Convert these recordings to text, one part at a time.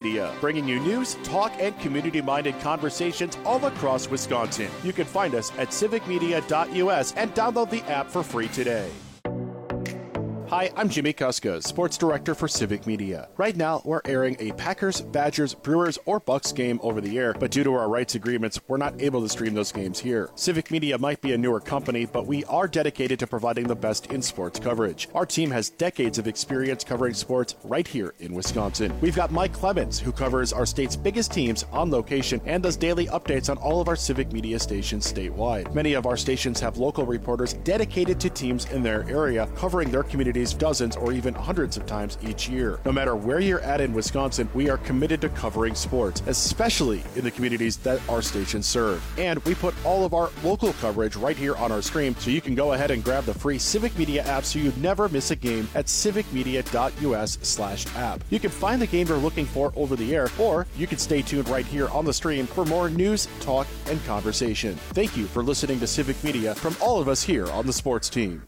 Media, bringing you news, talk, and community-minded conversations all across Wisconsin. You can find us at civicmedia.us and download the app for free today. Hi, I'm Jimmy Kuska, Sports Director for Civic Media. Right now, we're airing a Packers, Badgers, Brewers, or Bucks game over the air, but due to our rights agreements, we're not able to stream those games here. Civic Media might be a newer company, but we are dedicated to providing the best in sports coverage. Our team has decades of experience covering sports right here in Wisconsin. We've got Mike Clemens, who covers our state's biggest teams on location and does daily updates on all of our Civic Media stations statewide. Many of our stations have local reporters dedicated to teams in their area, covering their communities dozens or even hundreds of times each year. No matter where you're at in Wisconsin, we are committed to covering sports, especially in the communities that our stations serve. And we put all of our local coverage right here on our stream, so you can go ahead and grab the free Civic Media app so you never miss a game at civicmedia.us/app. You can find the game you're looking for over the air, or you can stay tuned right here on the stream for more news, talk, and conversation. Thank you for listening to Civic Media from all of us here on the sports team.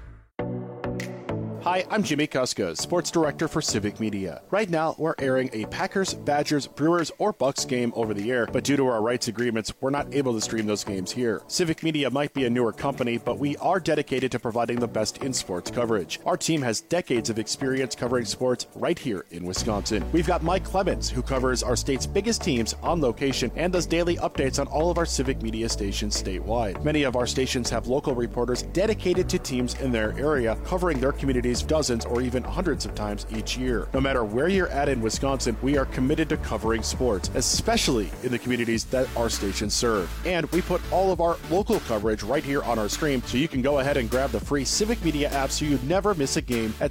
Hi, I'm Jimmy Kuska, Sports Director for Civic Media. Right now, we're airing a Packers, Badgers, Brewers, or Bucks game over the air, but due to our rights agreements, we're not able to stream those games here. Civic Media might be a newer company, but we are dedicated to providing the best in sports coverage. Our team has decades of experience covering sports right here in Wisconsin. We've got Mike Clemens, who covers our state's biggest teams on location and does daily updates on all of our Civic Media stations statewide. Many of our stations have local reporters dedicated to teams in their area, covering their communities dozens or even hundreds of times each year. No matter where you're at in Wisconsin, we are committed to covering sports, especially in the communities that our stations serve. And we put all of our local coverage right here on our stream, so you can go ahead and grab the free Civic Media app so you never miss a game at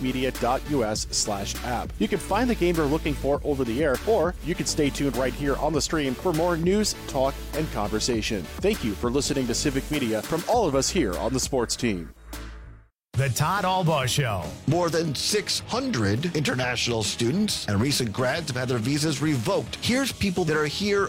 civicmedia.us/app. You can find the game you're looking for over the air, or you can stay tuned right here on the stream for more news, talk, and conversation. Thank you for listening to Civic Media from all of us here on the sports team. The Todd Albaugh Show. More than 600 international students and recent grads have had their visas revoked. Here's people that are here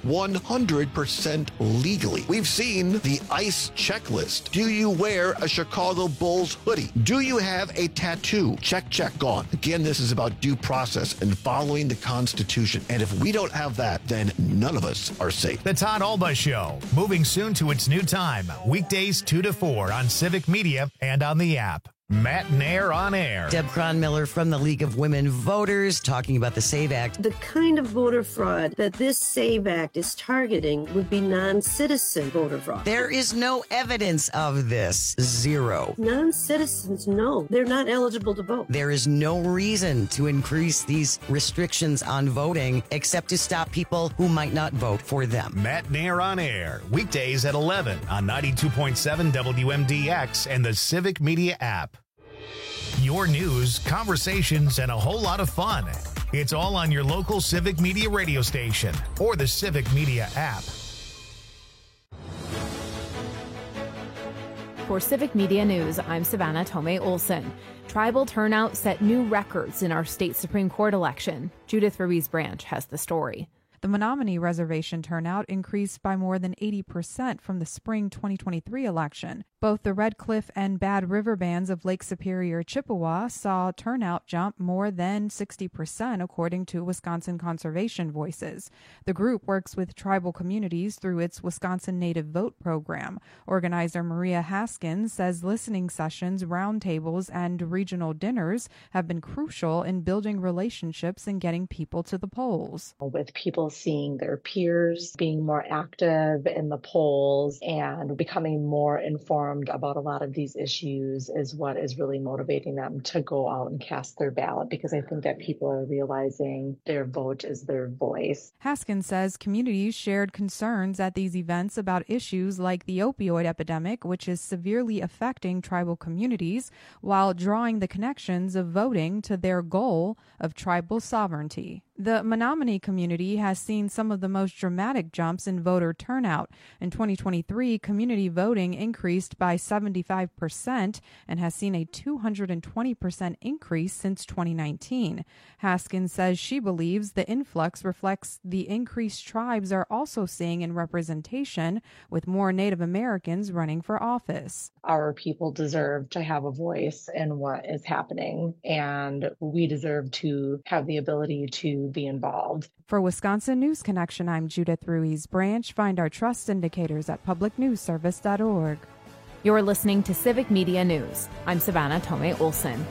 100% legally. We've seen the ICE checklist. Do you wear a Chicago Bulls hoodie? Do you have a tattoo? Check, check, gone. Again, this is about due process and following the Constitution. And if we don't have that, then none of us are safe. The Todd Albaugh Show, moving soon to its new time, weekdays 2 to 4 on Civic Media and on the app. Matt Nair on air. Deb Cronmiller from the League of Women Voters talking about the SAVE Act. The kind of voter fraud that this SAVE Act is targeting would be non-citizen voter fraud. There is no evidence of this. Zero. Non-citizens, no. They're not eligible to vote. There is no reason to increase these restrictions on voting except to stop people who might not vote for them. Matt Nair on air. Weekdays at 11 on 92.7 WMDX and the Civic Media app. Your news, conversations, and a whole lot of fun. It's all on your local Civic Media radio station or the Civic Media app. For Civic Media News, I'm Savannah Tomei Olson. Tribal turnout set new records in our state Supreme Court election. Judith Ruiz Branch has the story. The Menominee Reservation turnout increased by more than 80% from the spring 2023 election. Both the Red Cliff and Bad River bands of Lake Superior, Chippewa saw turnout jump more than 60%, according to Wisconsin Conservation Voices. The group works with tribal communities through its Wisconsin Native Vote program. Organizer Maria Haskins says listening sessions, roundtables, and regional dinners have been crucial in building relationships and getting people to the polls. With people seeing their peers being more active in the polls and becoming more informed about a lot of these issues is what is really motivating them to go out and cast their ballot, because I think that people are realizing their vote is their voice. Haskins says communities shared concerns at these events about issues like the opioid epidemic, which is severely affecting tribal communities, while drawing the connections of voting to their goal of tribal sovereignty. The Menominee community has seen some of the most dramatic jumps in voter turnout. In 2023, community voting increased by 75% and has seen a 220% increase since 2019. Haskins says she believes the influx reflects the increased tribes are also seeing in representation, with more Native Americans running for office. Our people deserve to have a voice in what is happening, and we deserve to have the ability to to be involved. For Wisconsin News Connection, I'm Judith Ruiz Branch. Find our trust indicators at publicnewsservice.org. You're listening to Civic Media News. I'm Savannah Tomei Olson.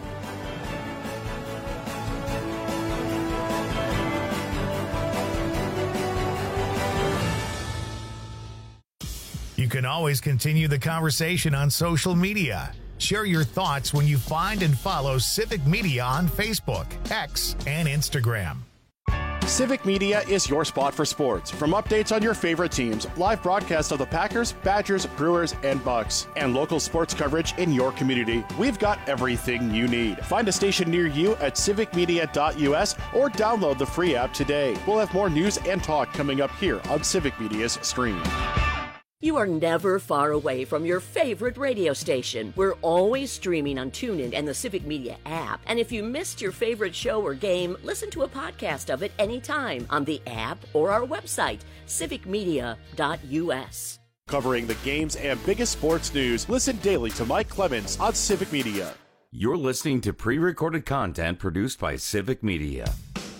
You can always continue the conversation on social media. Share your thoughts when you find and follow Civic Media on Facebook, X, and Instagram. Civic Media is your spot for sports. From updates on your favorite teams, live broadcasts of the Packers, Badgers, Brewers, and Bucks, and local sports coverage in your community, we've got everything you need. Find a station near you at civicmedia.us or download the free app today. We'll have more news and talk coming up here on Civic Media's stream. You are never far away from your favorite radio station. We're always streaming on TuneIn and the Civic Media app. And if you missed your favorite show or game, listen to a podcast of it anytime on the app or our website, civicmedia.us. Covering the games and biggest sports news, listen daily to Mike Clemens on Civic Media. You're listening to pre-recorded content produced by Civic Media.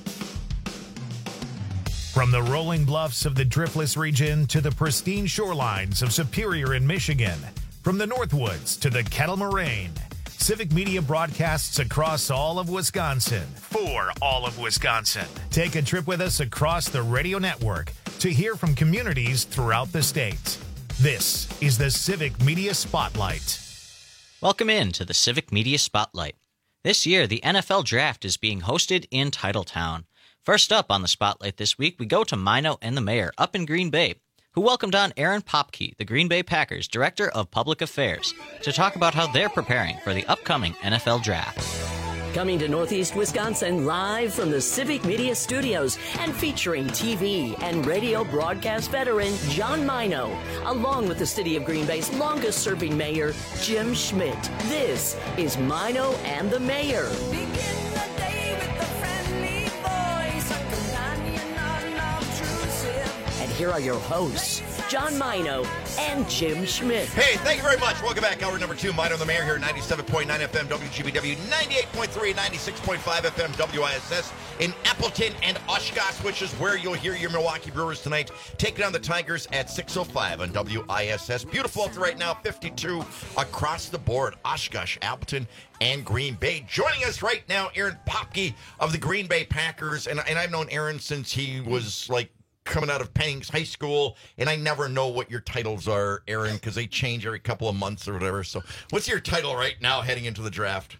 From the rolling bluffs of the Driftless region to the pristine shorelines of Superior in Michigan, from the Northwoods to the Kettle Moraine, Civic Media broadcasts across all of Wisconsin for all of Wisconsin. Take a trip with us across the radio network to hear from communities throughout the state. This is the Civic Media Spotlight. Welcome in to the Civic Media Spotlight. This year, the NFL Draft is being hosted in Titletown. First up on the spotlight this week, we go to Mino and the Mayor up in Green Bay, who welcomed on Aaron Popke, the Green Bay Packers Director of Public Affairs, to talk about how they're preparing for the upcoming NFL Draft. Coming to Northeast Wisconsin live from the Civic Media Studios and featuring TV and radio broadcast veteran John Mino, along with the City of Green Bay's longest-serving mayor, Jim Schmidt. This is Mino and the Mayor. Here are your hosts, John Mino and Jim Schmidt. Hey, thank you very much. Welcome back. Hour number 2, Mino and the Mayor here at 97.9 FM WGBW, 98.3 and 96.5 FM WISS in Appleton and Oshkosh, which is where you'll hear your Milwaukee Brewers tonight, taking on the Tigers at 6:05 on WISS. Beautiful out there right now, 52 across the board, Oshkosh, Appleton, and Green Bay. Joining us right now, Aaron Popke of the Green Bay Packers, and I've known Aaron since he was like coming out of Penning's high school, and I never know what your titles are, Aaron, because they change every couple of months or whatever. So what's your title right now heading into the draft?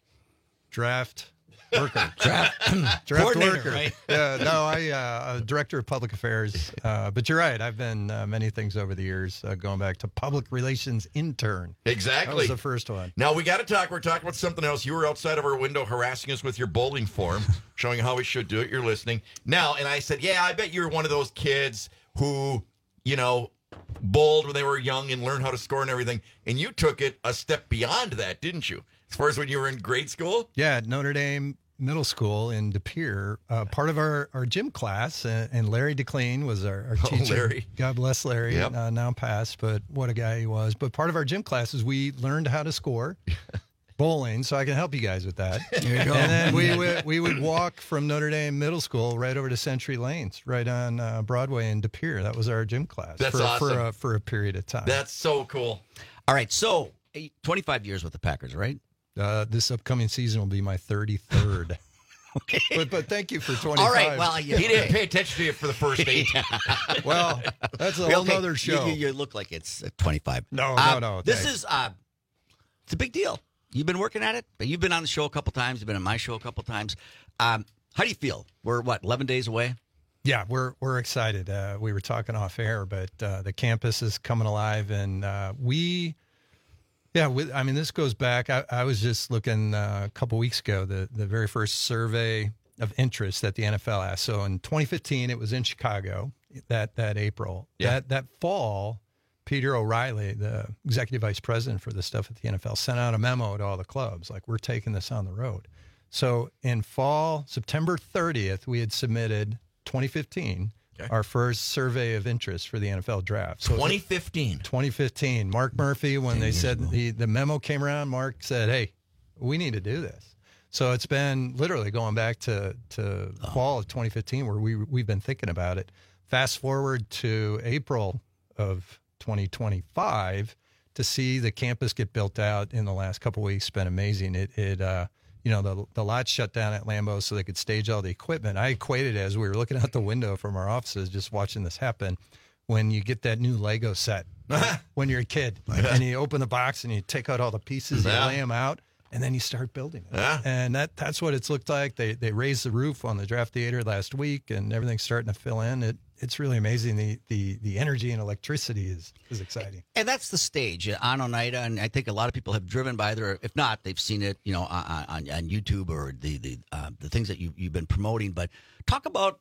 Draft worker. Draft worker. Right? I'm Director of Public Affairs. But you're right. I've been many things over the years, going back to public relations intern. Exactly. That was the first one. Now, we got to talk. We're talking about something else. You were outside of our window harassing us with your bowling form, showing how we should do it. You're listening. Now, and I said, yeah, I bet you're one of those kids who, bowled when they were young and learned how to score and everything. And you took it a step beyond that, didn't you? As far as when you were in grade school? Yeah, at Notre Dame Middle School in De Pere, part of our gym class, and Larry DeClean was our teacher. Larry. God bless Larry, yep. Now passed, but what a guy he was. But part of our gym classes, we learned how to score bowling, so I can help you guys with that. There you go. And then we would walk from Notre Dame Middle School right over to Century Lanes, right on Broadway in De Pere. That was our gym class. That's awesome. For a period of time. That's so cool. All right, so 25 years with the Packers, right? This upcoming season will be my 33rd. Okay. But thank you for 25. All right, well, he didn't pay attention to you for the first 8. Well, that's a whole other show. You look like it's 25. No. This is it's a big deal. You've been working at it. You've been on the show a couple times. You've been on my show a couple times. How do you feel? We're 11 days away? Yeah, we're excited. We were talking off air, but the campus is coming alive, and this goes back. I was just looking a couple weeks ago, the very first survey of interest that the NFL asked. So in 2015, it was in Chicago that April. Yeah. That fall, Peter O'Reilly, the executive vice president for the stuff at the NFL, sent out a memo to all the clubs, like, we're taking this on the road. So in fall, September 30th, we had submitted 2015. Okay. Our first survey of interest for the NFL draft. So 2015. Mark Murphy, when they said the memo came around, Mark said, hey, we need to do this. So it's been literally going back to fall of 2015 where we've been thinking about it. Fast forward to April of 2025 to see the campus get built out in the last couple of weeks has been amazing. The lot shut down at Lambeau so they could stage all the equipment. I equated it as we were looking out the window from our offices just watching this happen when you get that new Lego set when you're a kid and you open the box and you take out all the pieces, you lay them out, and then you start building it. Yeah. And that's what it's looked like. They raised the roof on the draft theater last week, and everything's starting to fill in. It's really amazing. The energy and electricity is exciting. And that's the stage on Oneida, and I think a lot of people have driven by there. If not, they've seen it, on YouTube or the things that you've been promoting. But talk about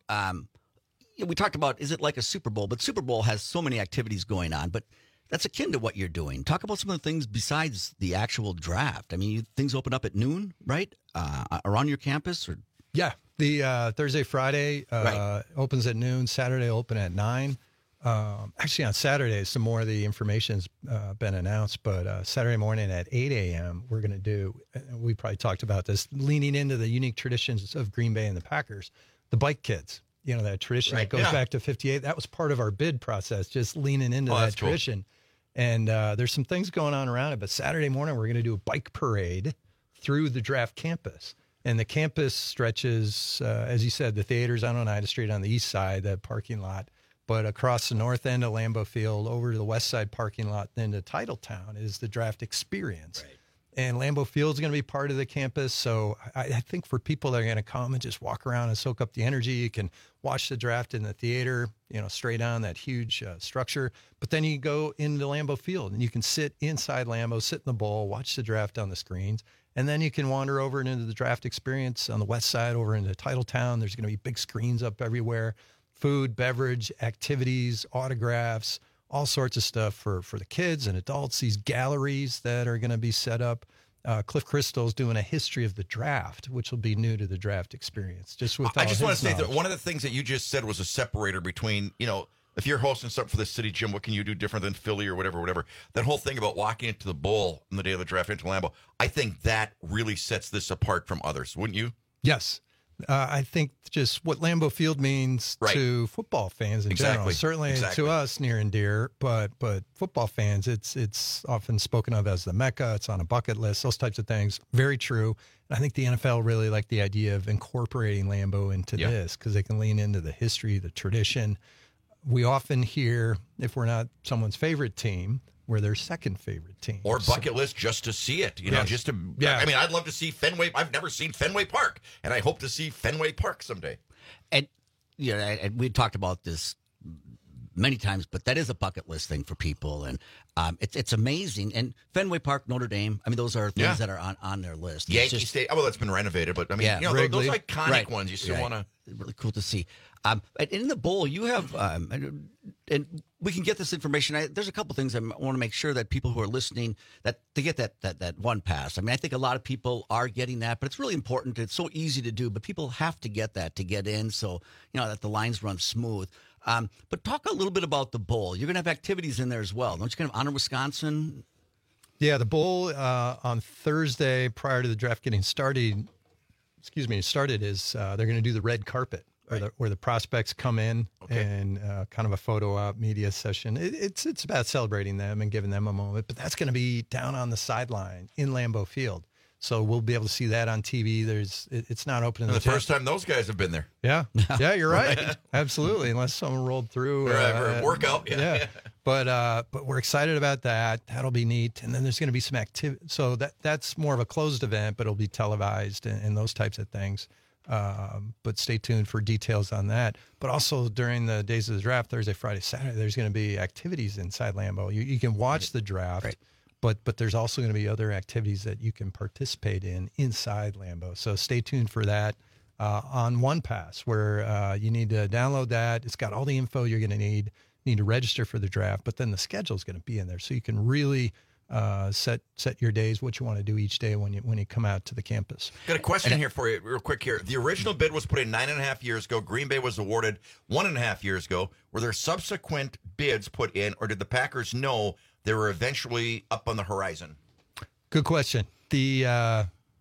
we talked about, is it like a Super Bowl? But Super Bowl has so many activities going on, but that's akin to what you're doing. Talk about some of the things besides the actual draft. I mean, things open up at noon, right? Around your campus? Or yeah, the Thursday, Friday opens at noon. Saturday open at 9. Actually, on Saturday, some more of the information's been announced, but Saturday morning at 8 a.m., we're going to do, we probably talked about this, leaning into the unique traditions of Green Bay and the Packers, the Bike Kids. That tradition that goes back to 58. That was part of our bid process, just leaning into that tradition. Cool. And there's some things going on around it. But Saturday morning, we're going to do a bike parade through the draft campus. And the campus stretches, as you said, the theater's on Oneida Street on the east side, that parking lot. But across the north end of Lambeau Field, over to the west side parking lot, then to Titletown is the draft experience. Right. And Lambeau Field is going to be part of the campus. So I think for people that are going to come and just walk around and soak up the energy, you can watch the draft in the theater, straight on that huge structure. But then you go into Lambeau Field and you can sit inside Lambeau, sit in the bowl, watch the draft on the screens. And then you can wander over and into the draft experience on the west side over into Titletown. There's going to be big screens up everywhere, food, beverage, activities, autographs, all sorts of stuff for the kids and adults, these galleries that are going to be set up. Cliff Crystal's doing a history of the draft, which will be new to the draft experience. I just want to say that one of the things that you just said was a separator between, if you're hosting something for the city, Jim, what can you do different than Philly or whatever? That whole thing about walking into the bowl on the day of the draft into Lambeau, I think that really sets this apart from others, wouldn't you? Yes. I think just what Lambeau Field means to football fans in general, certainly to us near and dear, but football fans, it's often spoken of as the Mecca. It's on a bucket list, those types of things. Very true. And I think the NFL really liked the idea of incorporating Lambeau into this because they can lean into the history, the tradition. We often hear, if we're not someone's favorite team, we're their second favorite team. Or bucket list just to see it, just to, I mean, I'd love to see Fenway. I've never seen Fenway Park, and I hope to see Fenway Park someday. And, and we talked about this many times, but that is a bucket list thing for people. And it's amazing. And Fenway Park, Notre Dame, I mean, those are things that are on their list. Yankee Stadium, well, it's been renovated, but I mean, those iconic ones you still want to. Really cool to see. In the bowl, you have, and we can get this information. There's a couple things I want to make sure that people who are listening, that they get that one pass. I mean, I think a lot of people are getting that, but it's really important. It's so easy to do, but people have to get that to get in so, that the lines run smooth. But talk a little bit about the bowl. You're going to have activities in there as well. Don't you kind of honor Wisconsin? Yeah, the bowl on Thursday prior to the draft getting started, is they're going to do the red carpet where the prospects come in and kind of a photo op media session. It's about celebrating them and giving them a moment, but that's going to be down on the sideline in Lambeau Field. So we'll be able to see that on TV. It's not open in the first time those guys have been there. Yeah, you're right. Absolutely, unless someone rolled through or a workout. Yeah. But we're excited about that. That'll be neat. And then there's going to be some activity. So that's more of a closed event, but it'll be televised and those types of things. But stay tuned for details on that. But also during the days of the draft, Thursday, Friday, Saturday, there's going to be activities inside Lambeau. You can watch the draft, but there's also going to be other activities that you can participate in inside Lambeau. So stay tuned for that on OnePass, where you need to download that. It's got all the info you're going to need. You need to register for the draft, but then the schedule is going to be in there, so you can really set your days, what you want to do each day when you come out to the campus. Got a question here for you real quick here. The original bid was put in 9.5 years ago. Green Bay was awarded 1.5 years ago. Were there subsequent bids put in, or did the Packers know they were eventually up on the horizon? Good question. The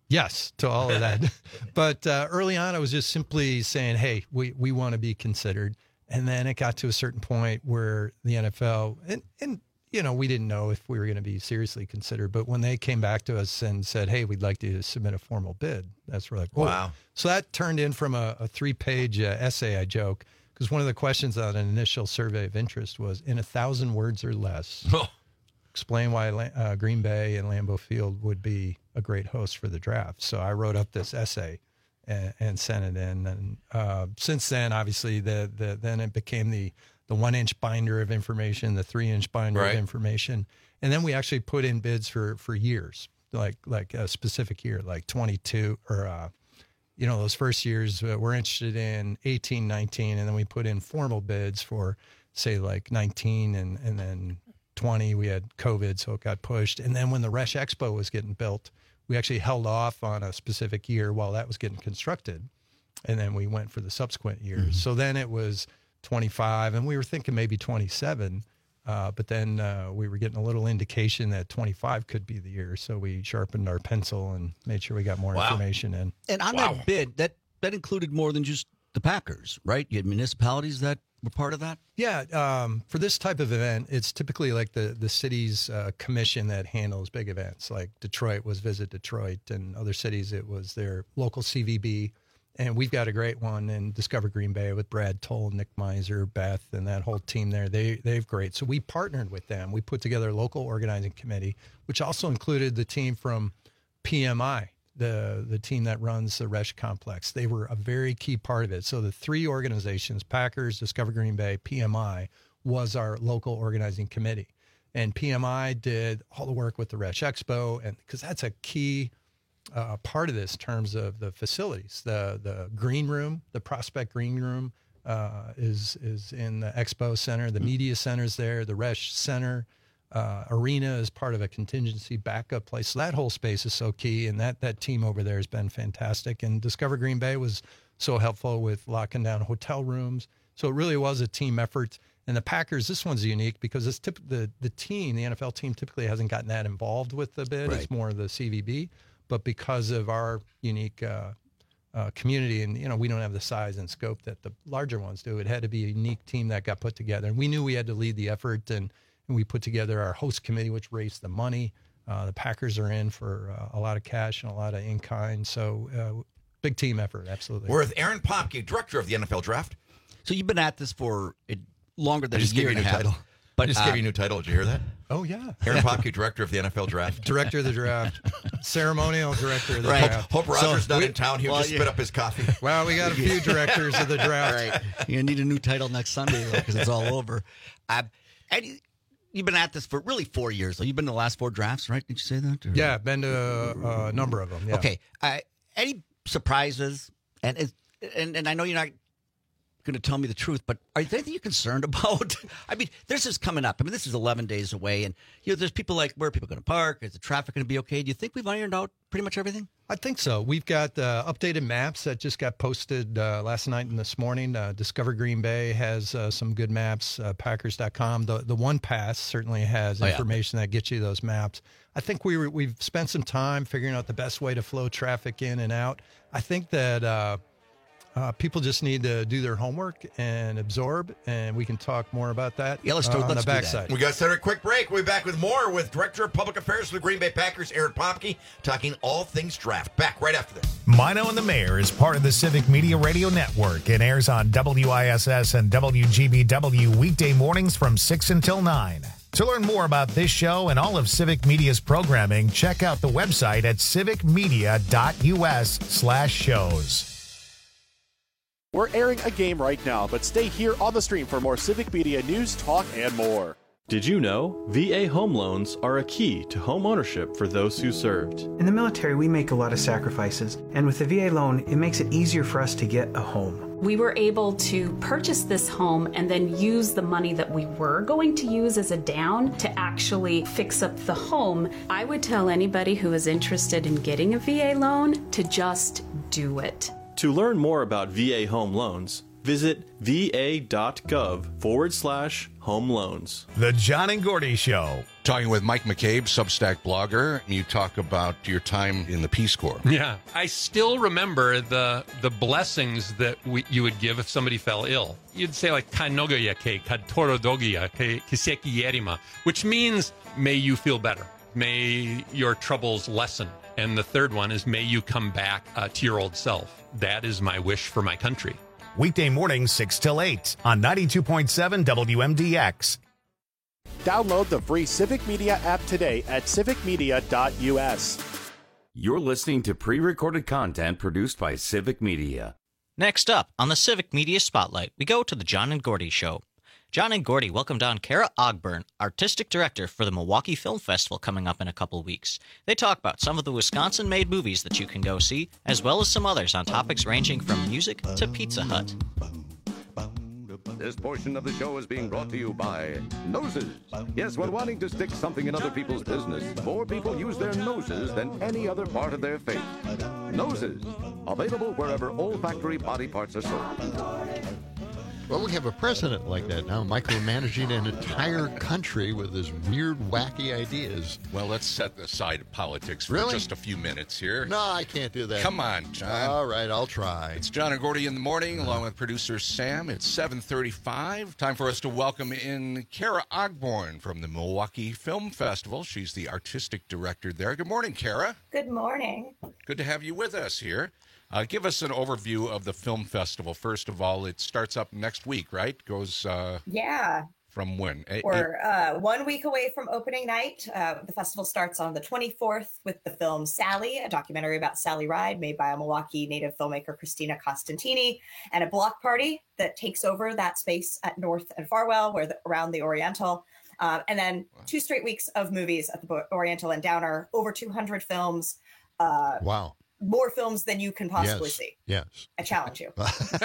Yes, to all of that. But early on, I was just simply saying, hey, we want to be considered. And then it got to a certain point where the NFL, and we didn't know if we were going to be seriously considered. But when they came back to us and said, hey, we'd like to submit a formal bid, that's where like, whoa. Wow. So that turned in from a 3-page essay, I joke, because one of the questions on an initial survey of interest was, in 1,000 words or less, explain why Green Bay and Lambeau Field would be a great host for the draft. So I wrote up this essay and sent it in. And since then, obviously, then it became the 1-inch binder of information, the 3-inch binder of information. And then we actually put in bids for years, like a specific year, like 22 or, those first years we're interested in 18, 19, and then we put in formal bids for, say, like 19 and then 20. We had COVID, so it got pushed. And then when the Resch Expo was getting built, we actually held off on a specific year while that was getting constructed. And then we went for the subsequent years. Mm-hmm. So then it was 25, and we were thinking maybe 27. But then we were getting a little indication that 25 could be the year. So we sharpened our pencil and made sure we got more information in. And on that bid, that included more than just the Packers, right? You had municipalities that were part of that? Yeah. For this type of event, it's typically like the city's commission that handles big events. Like Detroit was Visit Detroit, and other cities it was their local CVB. And we've got a great one in Discover Green Bay with Brad Toll, Nick Miser, Beth, and that whole team there. They've great. So we partnered with them. We put together a local organizing committee, which also included the team from PMI, the team that runs the Resch Complex. They were a very key part of it. So the 3 organizations, Packers, Discover Green Bay, PMI, was our local organizing committee. And PMI did all the work with the Resch Expo, and because that's a key part of this in terms of the facilities. The green room, the Prospect Green Room is in the Expo Center. The media center's there. The Resch Center arena is part of a contingency backup place. So that whole space is so key, and that team over there has been fantastic. And Discover Green Bay was so helpful with locking down hotel rooms. So it really was a team effort. And the Packers, this one's unique because it's the team, the NFL team, typically hasn't gotten that involved with the bid. Right. It's more the CVB. But because of our unique community, and we don't have the size and scope that the larger ones do, it had to be a unique team that got put together. And we knew we had to lead the effort, and we put together our host committee, which raised the money. The Packers are in for a lot of cash and a lot of in-kind. So big team effort, absolutely. We're with Aaron Popke, director of the NFL Draft. So you've been at this for longer than a year and a half. But I just gave you a new title. Did you hear that? Oh, yeah. Aaron Popke, director of the NFL Draft. Director of the draft. Ceremonial director of the draft. Hope Rogers not in town. He'll just spit up his coffee. Well, we got a few directors of the draft. Right. You're going to need a new title next Sunday because it's all over. And you've been at this for really 4 years. So you've been to the last 4 drafts, right? Did you say that? Or? Yeah, I've been to a number of them. Yeah. Okay. Any surprises? And I know you're not going to tell me the truth, but are there anything you're concerned about? I mean, this is coming up. I mean, this is 11 days away, and there's people like, where are people going to park? Is the traffic going to be okay? Do you think we've ironed out pretty much everything? I think so. We've got updated maps that just got posted last night and this morning. Discover Green Bay has some good maps. Packers.com. The One Pass certainly has information that gets you those maps. I think we've spent some time figuring out the best way to flow traffic in and out. I think that people just need to do their homework and absorb, and we can talk more about that let's on the backside. We got to start a quick break. We'll be back with more with Director of Public Affairs for the Green Bay Packers, Aaron Popke, talking all things draft. Back right after this. Mino and the Mayor is part of the Civic Media Radio Network and airs on WISS and WGBW weekday mornings from 6 until 9. To learn more about this show and all of Civic Media's programming, check out the website at civicmedia.us/shows. We're airing a game right now, but stay here on the stream for more Civic Media news, talk, and more. Did you know VA home loans are a key to home ownership for those who served? In the military, we make a lot of sacrifices, and with the VA loan, it makes it easier for us to get a home. We were able to purchase this home and then use the money that we were going to use as a down to actually fix up the home. I would tell anybody who is interested in getting a VA loan to just do it. To learn more about VA home loans, visit va.gov/home loans. The John and Gordy Show. Talking with Mike McCabe, Substack blogger. You talk about your time in the Peace Corps. Yeah. I still remember the blessings that you would give if somebody fell ill. You'd say like, Kanogoya ke katorodogia ke kiseki yerima, which means, may you feel better. May your troubles lessen. And the third one is, may you come back to your old self. That is my wish for my country. Weekday mornings 6 till 8 on 92.7 WMDX. Download the free Civic Media app today at civicmedia.us. You're listening to pre-recorded content produced by Civic Media. Next up on the Civic Media Spotlight, we go to the John and Gordy Show. John and Gordy welcomed on Kara Ogburn, Artistic Director for the Milwaukee Film Festival coming up in a couple weeks. They talk about some of the Wisconsin-made movies that you can go see, as well as some others on topics ranging from music to Pizza Hut. This portion of the show is being brought to you by Noses. Yes, when wanting to stick something in other people's business, more people use their noses than any other part of their face. Noses, available wherever olfactory body parts are sold. Well, we have a president like that now, micromanaging an entire country with his weird, wacky ideas. Well, let's set aside politics for Really? just a few minutes here. No, I can't do that. Come on, John. All right, I'll try. It's John and Gordy in the morning, along with producer Sam. It's 7:35. Time for us to welcome in Kara Ogburn from the Milwaukee Film Festival. She's the artistic director there. Good morning, Kara. Good morning. Good to have you with us here. Give us an overview of the film festival. First of all, it starts up next week, right? Goes Yeah. from when? We're 1 week away from opening night. The festival starts on the 24th with the film Sally, a documentary about Sally Ride made by a Milwaukee native filmmaker, Christina Costantini, and a block party that takes over that space at North and Farwell, around the Oriental. And then 2 straight weeks of movies at the Oriental and Downer, over 200 films. Wow. More films than you can possibly see. Yes. I challenge you.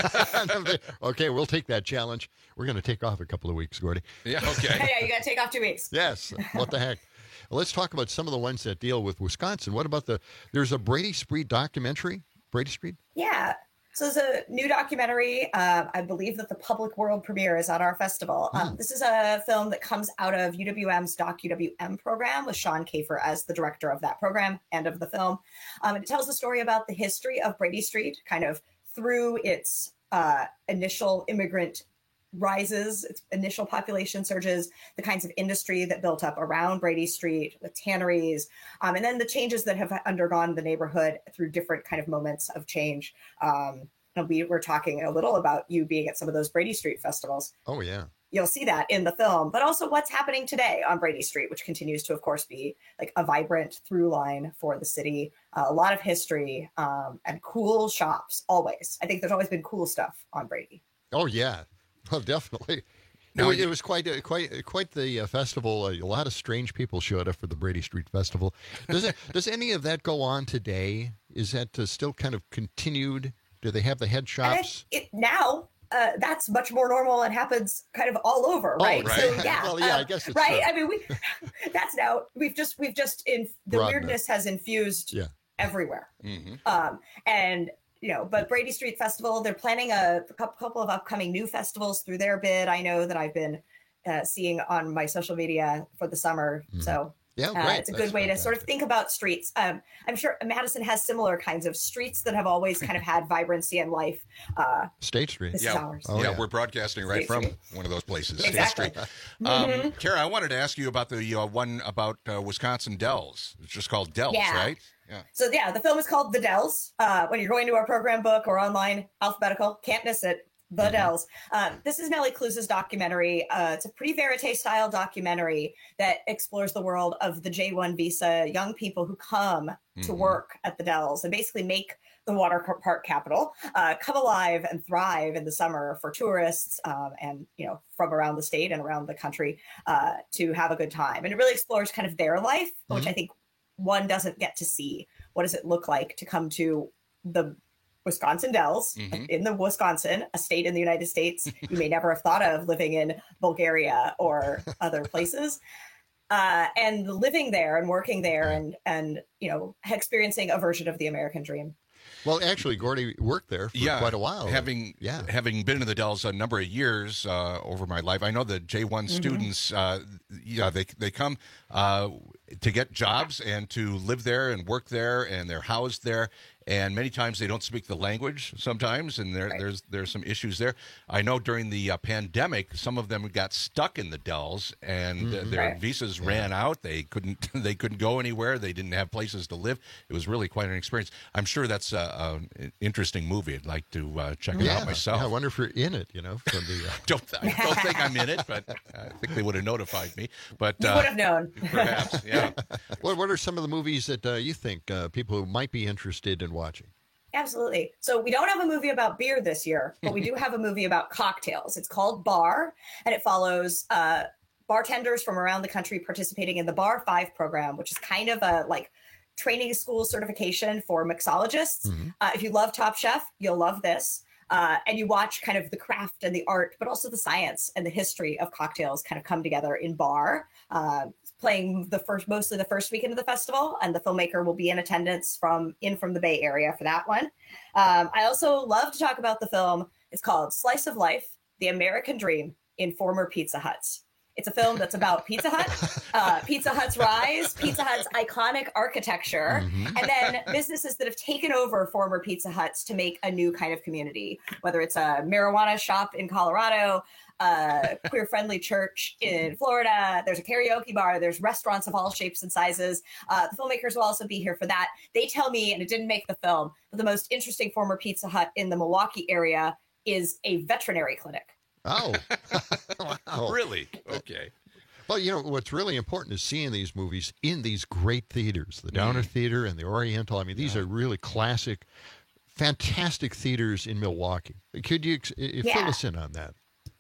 Okay, we'll take that challenge. We're going to take off a couple of weeks, Gordy. Yeah, okay. Yeah, you got to take off 2 weeks. Yes. What the heck? Well, let's talk about some of the ones that deal with Wisconsin. What about there's a Brady Street documentary? Brady Street? Yeah. So it's a new documentary. I believe that the public world premiere is at our festival. This is a film that comes out of UWM's DocUWM program with Sean Kafer as the director of that program and of the film. It tells the story about the history of Brady Street, kind of through its initial immigrant rises, its initial population surges, the kinds of industry that built up around Brady Street with tanneries, and then the changes that have undergone the neighborhood through different kind of moments of change. And we were talking a little about you being at some of those Brady Street festivals. Oh, yeah. You'll see that in the film, but also what's happening today on Brady Street, which continues to, of course, be like a vibrant through line for the city. A lot of history and cool shops, always. I think there's always been cool stuff on Brady. Oh, yeah. Well, definitely. Now, It was quite the festival. A lot of strange people showed up for the Brady Street Festival. Does any of that go on today? Is that still kind of continued? Do they have the head shops? Now, that's much more normal and happens kind of all over, right? Oh, right. So yeah, Well, yeah, I guess it's right. I mean, that's now we've just the weirdness has infused everywhere. Mm-hmm. And but Brady Street Festival, they're planning a couple of upcoming new festivals through their bid. I know that I've been seeing on my social media for the summer. Mm-hmm. So great. It's a good way to sort of think about streets. I'm sure Madison has similar kinds of streets that have always kind of had vibrancy and life. State Street. This is ours. Oh, yeah, we're broadcasting right from one of those places, Exactly. State Street. Kara, I wanted to ask you about the one about Wisconsin Dells. It's just called Dells, right? Yeah. So the film is called The Dells. When you're going to our program book or online, alphabetical, can't miss it. The Dells. This is Nellie Cluse's documentary. It's a pretty verite style documentary that explores the world of the J-1 visa young people who come to work at the Dells and basically make the water park capital come alive and thrive in the summer for tourists and from around the state and around the country to have a good time. And it really explores kind of their life, which I think one doesn't get to see. What does it look like to come to the Wisconsin Dells in the Wisconsin, a state in the United States you may never have thought of living in Bulgaria or other places, and living there and working there and experiencing a version of the American dream. Well, actually, Gordy worked there for quite a while. Having been in the Dells a number of years over my life, I know the J1 students, they come to get jobs and to live there and work there, and they're housed there. And many times they don't speak the language sometimes, and there's some issues there. I know during the pandemic, some of them got stuck in the Dells, and their visas ran out. They couldn't go anywhere. They didn't have places to live. It was really quite an experience. I'm sure that's an interesting movie. I'd like to check it out myself. Yeah, I wonder if you're in it. From the don't think I'm in it, but I think they would have notified me. But you would have known. Perhaps, yeah. What are some of the movies that you think people who might be interested in watching? Absolutely. So we don't have a movie about beer this year, but we do have a movie about cocktails. It's called Bar, and it follows bartenders from around the country participating in the Bar 5 program, which is kind of a training school certification for mixologists. If you love Top Chef, you'll love this. And you watch kind of the craft and the art, but also the science and the history of cocktails kind of come together in Bar, playing mostly the first weekend of the festival, and the filmmaker will be in attendance from the Bay Area for that one. I also love to talk about the film. It's called Slice of Life: The American Dream in Former Pizza Huts. It's a film that's about Pizza Hut, Pizza Hut's rise, Pizza Hut's iconic architecture, and then businesses that have taken over former Pizza Huts to make a new kind of community, whether it's a marijuana shop in Colorado, a queer-friendly church in Florida, there's a karaoke bar, there's restaurants of all shapes and sizes. The filmmakers will also be here for that. They tell me, and it didn't make the film, but the most interesting former Pizza Hut in the Milwaukee area is a veterinary clinic. Oh, wow. Really? Okay. Well, what's really important is seeing these movies in these great theaters, the Downer Theater and the Oriental. I mean, these are really classic, fantastic theaters in Milwaukee. Could you fill us in on that?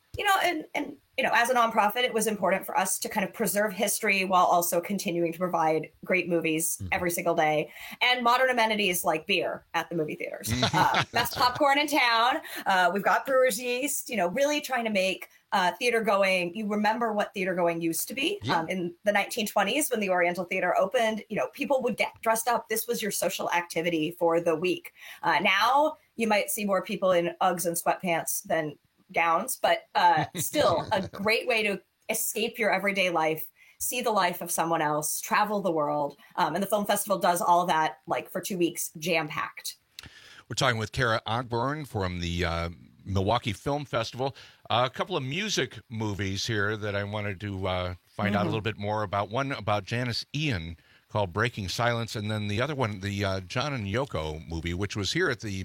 And as a nonprofit, it was important for us to kind of preserve history while also continuing to provide great movies every single day, and modern amenities like beer at the movie theaters. Best popcorn in town. We've got brewer's yeast, really trying to make theater going. You remember what theater going used to be in the 1920s when the Oriental Theater opened. People would get dressed up. This was your social activity for the week. Now you might see more people in Uggs and sweatpants than gowns, but still a great way to escape your everyday life, see the life of someone else, travel the world. And the film festival does all of that for 2 weeks, jam-packed. We're talking with Kara Ogburn from the Milwaukee Film Festival. A couple of music movies here that I wanted to find out a little bit more about. One about Janis Ian called Breaking Silence, and then the other one, the John and Yoko movie, which was here at the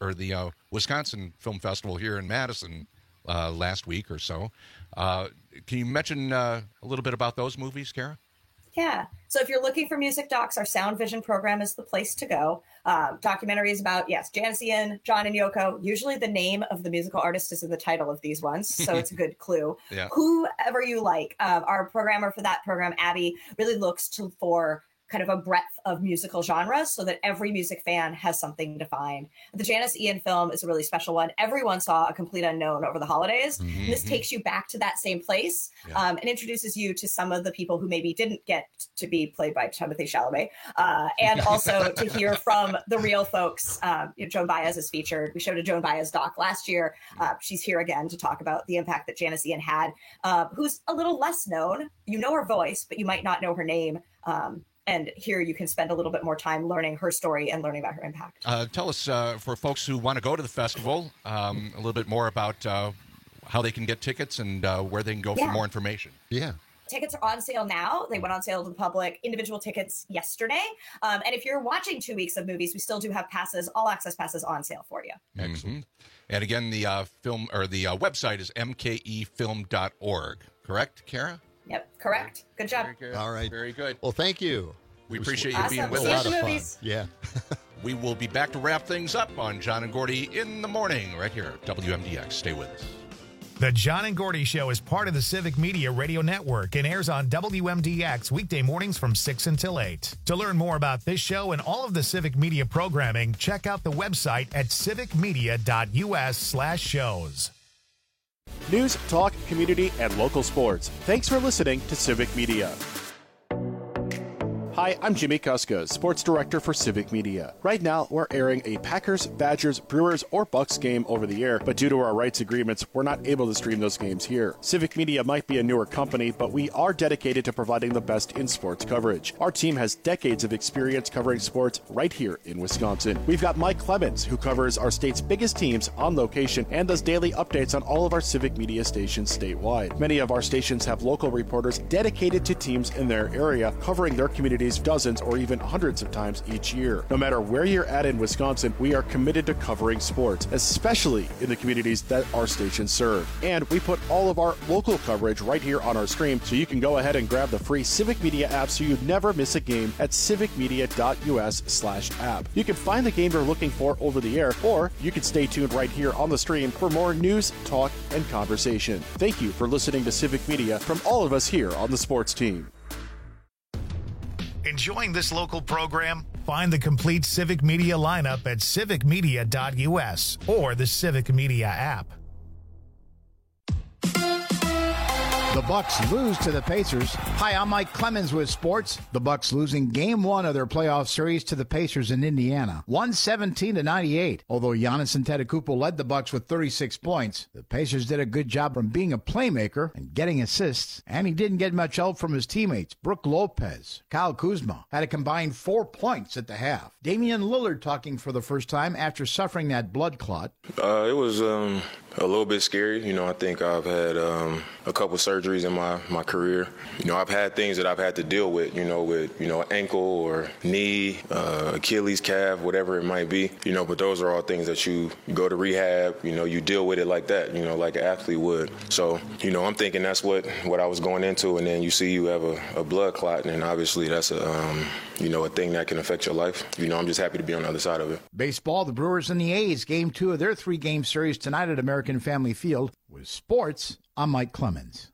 Wisconsin Film Festival here in Madison last week or so. Can you mention a little bit about those movies, Kara? Yeah. So if you're looking for music docs, our Sound Vision program is the place to go. Documentaries about, Janis Ian, John and Yoko. Usually the name of the musical artist is in the title of these ones, so it's a good clue. Yeah. Whoever you like. Our programmer for that program, Abby, really looks for kind of a breadth of musical genres so that every music fan has something to find. The Janis Ian film is a really special one. Everyone saw A Complete Unknown over the holidays. And this takes you back to that same place and introduces you to some of the people who maybe didn't get to be played by Timothée Chalamet, and also to hear from the real folks. Joan Baez is featured. We showed a Joan Baez doc last year. She's here again to talk about the impact that Janis Ian had, who's a little less known. You know her voice, but you might not know her name. And here you can spend a little bit more time learning her story and learning about her impact. Tell us, for folks who want to go to the festival, a little bit more about how they can get tickets and where they can go for more information. Yeah. Tickets are on sale now. They went on sale to the public, individual tickets yesterday. And if you're watching 2 weeks of movies, we still do have passes, all access passes on sale for you. Excellent. And again, the website is mkefilm.org. Correct, Kara? Yep, correct. Good job. Very good. All right. Very good. Well, thank you. We appreciate you being with See you us. at the movies. Yeah. We will be back to wrap things up on John and Gordy in the morning right here at WMDX. Stay with us. The John and Gordy Show is part of the Civic Media Radio Network and airs on WMDX weekday mornings from 6 until 8. To learn more about this show and all of the Civic Media programming, check out the website at civicmedia.us/shows. News, talk, community, and local sports. Thanks for listening to Civic Media. Hi, Hi, I'm Jimmy Kuska, Sports Director for Civic Media. Right now, we're airing a Packers, Badgers, Brewers, or Bucks game over the air, but due to our rights agreements, we're not able to stream those games here. Civic Media might be a newer company, but we are dedicated to providing the best in sports coverage. Our team has decades of experience covering sports right here in Wisconsin. We've got Mike Clemens, who covers our state's biggest teams on location and does daily updates on all of our Civic Media stations statewide. Many of our stations have local reporters dedicated to teams in their area, covering their communities dozens or even hundreds of times each year. No matter where you're at in Wisconsin, we are committed to covering sports, especially in the communities that our stations serve. And we put all of our local coverage right here on our stream, so you can go ahead and grab the free Civic Media app so you never miss a game at civicmedia.us/app. You can find the game you're looking for over the air, or you can stay tuned right here on the stream for more news, talk, and conversation. Thank you for listening to Civic Media from all of us here on the sports team. Enjoying this local program? Find the complete Civic Media lineup at civicmedia.us or the Civic Media app. The Bucks lose to the Pacers. Hi, I'm Mike Clemens with sports. The Bucks losing Game 1 of their playoff series to the Pacers in Indiana, 117-98. Although Giannis Antetokounmpo led the Bucks with 36 points, the Pacers did a good job from being a playmaker and getting assists, and he didn't get much help from his teammates. Brook Lopez, Kyle Kuzma had a combined 4 points at the half. Damian Lillard talking for the first time after suffering that blood clot. It was a little bit scary. I think I've had a couple surgeries in my career. I've had things that I've had to deal with, with ankle or knee, Achilles, calf, whatever it might be. But those are all things that you go to rehab, you deal with it like that, like an athlete would. So, I'm thinking that's what I was going into, and then you see you have a blood clot, and obviously that's a thing that can affect your life. I'm just happy to be on the other side of it. Baseball, the Brewers and the A's, Game 2 of their 3-game series tonight at American Family Field. With sports, I'm Mike Clemens.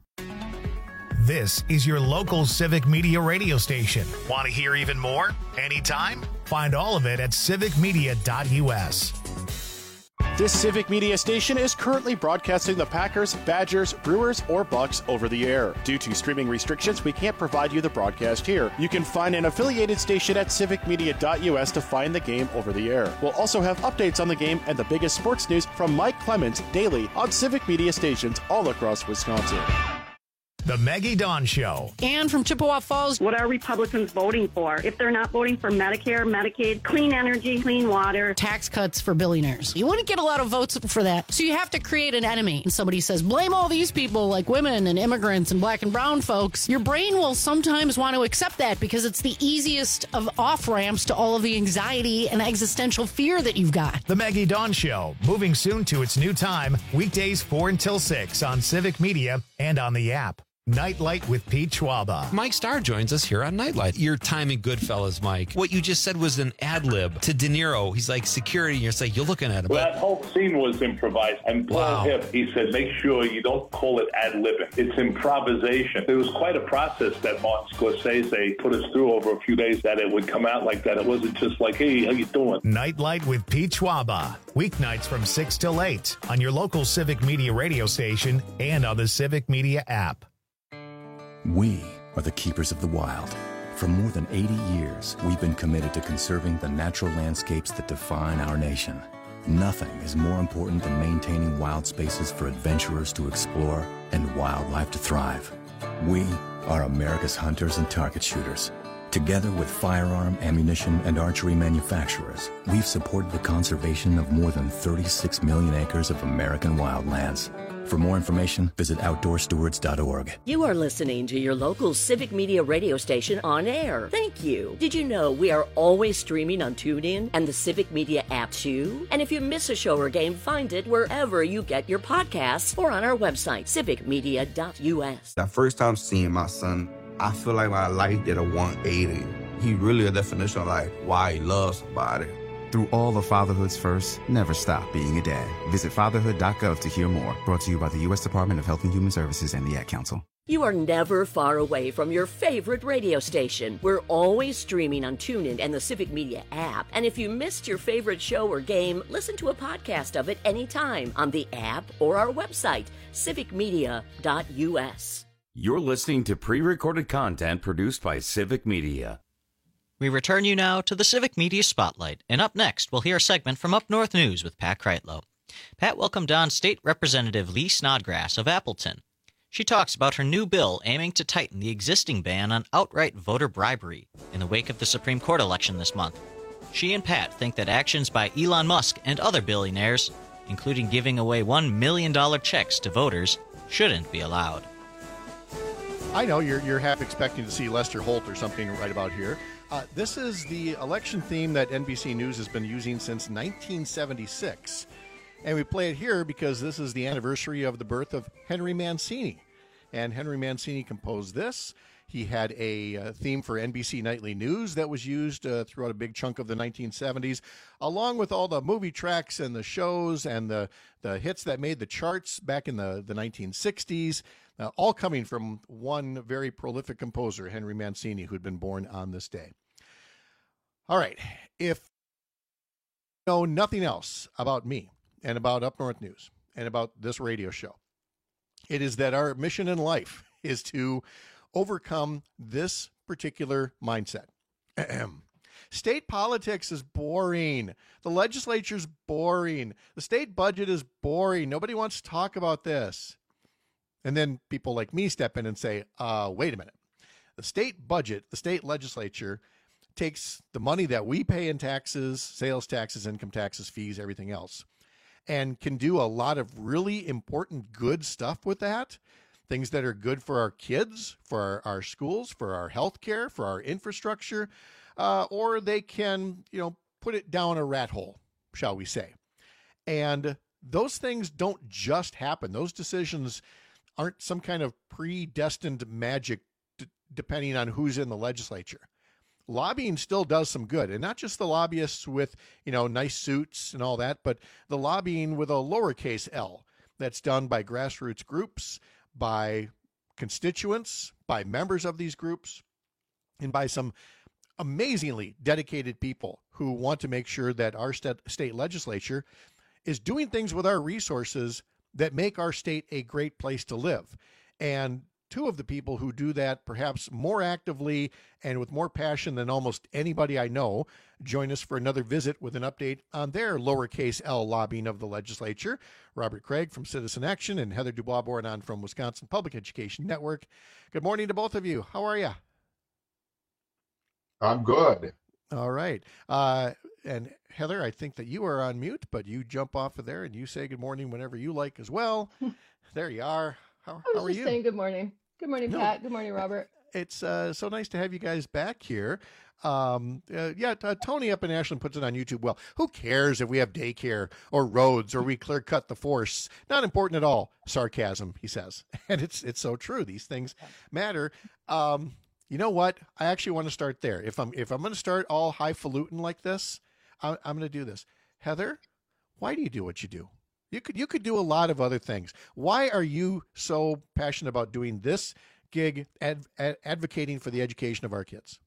This is your local Civic Media radio station. Want to hear even more? Anytime? Find all of it at civicmedia.us. This Civic Media station is currently broadcasting the Packers, Badgers, Brewers, or Bucks over the air. Due to streaming restrictions, we can't provide you the broadcast here. You can find an affiliated station at civicmedia.us to find the game over the air. We'll also have updates on the game and the biggest sports news from Mike Clemens daily on Civic Media stations all across Wisconsin. The Maggie Dawn Show. Ann from Chippewa Falls. What are Republicans voting for? If they're not voting for Medicare, Medicaid, clean energy, clean water, tax cuts for billionaires, you wouldn't get a lot of votes for that. So you have to create an enemy. And somebody says, blame all these people like women and immigrants and black and brown folks. Your brain will sometimes want to accept that because it's the easiest of off-ramps to all of the anxiety and existential fear that you've got. The Maggie Dawn Show, moving soon to its new time, weekdays 4 until 6 on Civic Media and on the app. Nightlight with Pete Schwaba. Mike Starr joins us here on Nightlight. Your time in Goodfellas, Mike. What you just said was an ad lib to De Niro. He's like security, and you're like, you're looking at him. Well, that whole scene was improvised. And Paul Hip, he said, make sure you don't call it ad libbing. It's improvisation. It was quite a process that Martin Scorsese put us through over a few days that it would come out like that. It wasn't just like, hey, how you doing? Nightlight with Pete Schwaba. Weeknights from 6 till 8 on your local Civic Media radio station and on the Civic Media app. We are the keepers of the wild. For more than 80 years, we've been committed to conserving the natural landscapes that define our nation. Nothing is more important than maintaining wild spaces for adventurers to explore and wildlife to thrive. We are America's hunters and target shooters. Together with firearm, ammunition, and archery manufacturers, we've supported the conservation of more than 36 million acres of American wildlands. For more information, visit OutdoorStewards.org. You are listening to your local Civic Media radio station on air. Thank you. Did you know we are always streaming on TuneIn and the Civic Media app too? And if you miss a show or game, find it wherever you get your podcasts or on our website, civicmedia.us. That first time seeing my son, I feel like my life did a 180. He really a definition of like why he loves somebody. Through all of fatherhood's first, never stop being a dad. Visit fatherhood.gov to hear more. Brought to you by the U.S. Department of Health and Human Services and the Ad Council. You are never far away from your favorite radio station. We're always streaming on TuneIn and the Civic Media app. And if you missed your favorite show or game, listen to a podcast of it anytime on the app or our website, civicmedia.us. You're listening to pre-recorded content produced by Civic Media. We return you now to the Civic Media Spotlight, and up next, we'll hear a segment from Up North News with Pat Kreitlow. Pat welcomed on State Representative Lee Snodgrass of Appleton. She talks about her new bill aiming to tighten the existing ban on outright voter bribery in the wake of the Supreme Court election this month. She and Pat think that actions by Elon Musk and other billionaires, including giving away $1 million checks to voters, shouldn't be allowed. I know you're half expecting to see Lester Holt or something right about here. This is the election theme that NBC News has been using since 1976. And we play it here because this is the anniversary of the birth of Henry Mancini. And Henry Mancini composed this. He had a theme for NBC Nightly News that was used throughout a big chunk of the 1970s, along with all the movie tracks and the shows and the hits that made the charts back in the 1960s, all coming from one very prolific composer, Henry Mancini, who'd been born on this day. All right, if you know nothing else about me and about Up North News and about this radio show, it is that our mission in life is to overcome this particular mindset. State politics is boring. The legislature's boring. The state budget is boring. Nobody wants to talk about this. And then people like me step in and say, wait a minute. The state budget, the state legislature takes the money that we pay in taxes, sales taxes, income taxes, fees, everything else, and can do a lot of really important, good stuff with that. Things that are good for our kids, for our schools, for our health care, for our infrastructure, or they can, put it down a rat hole, shall we say. And those things don't just happen. Those decisions aren't some kind of predestined magic depending on who's in the legislature. Lobbying still does some good, and not just the lobbyists with, nice suits and all that, but the lobbying with a lowercase L that's done by grassroots groups, by constituents, by members of these groups, and by some amazingly dedicated people who want to make sure that our state legislature is doing things with our resources that make our state a great place to live. And two of the people who do that perhaps more actively and with more passion than almost anybody I know join us for another visit with an update on their lowercase L lobbying of the legislature. Robert Craig from Citizen Action and Heather Dubois-Bournon from Wisconsin Public Education Network. Good morning to both of you. How are you? I'm good. All right. And Heather, I think that you are on mute, but you jump off of there and you say good morning whenever you like as well. There you are. How are you? Saying good morning. Good morning, Pat. Good morning, Robert. It's so nice to have you guys back here. Tony up in Ashland puts it on YouTube. Well, who cares if we have daycare or roads or we clear cut the force? Not important at all. Sarcasm, he says. And it's so true. These things matter. You know what? I actually want to start there. If I'm going to start all highfalutin like this, I'm going to do this. Heather, why do you do what you do? You could do a lot of other things. Why are you so passionate about doing this gig, advocating for the education of our kids?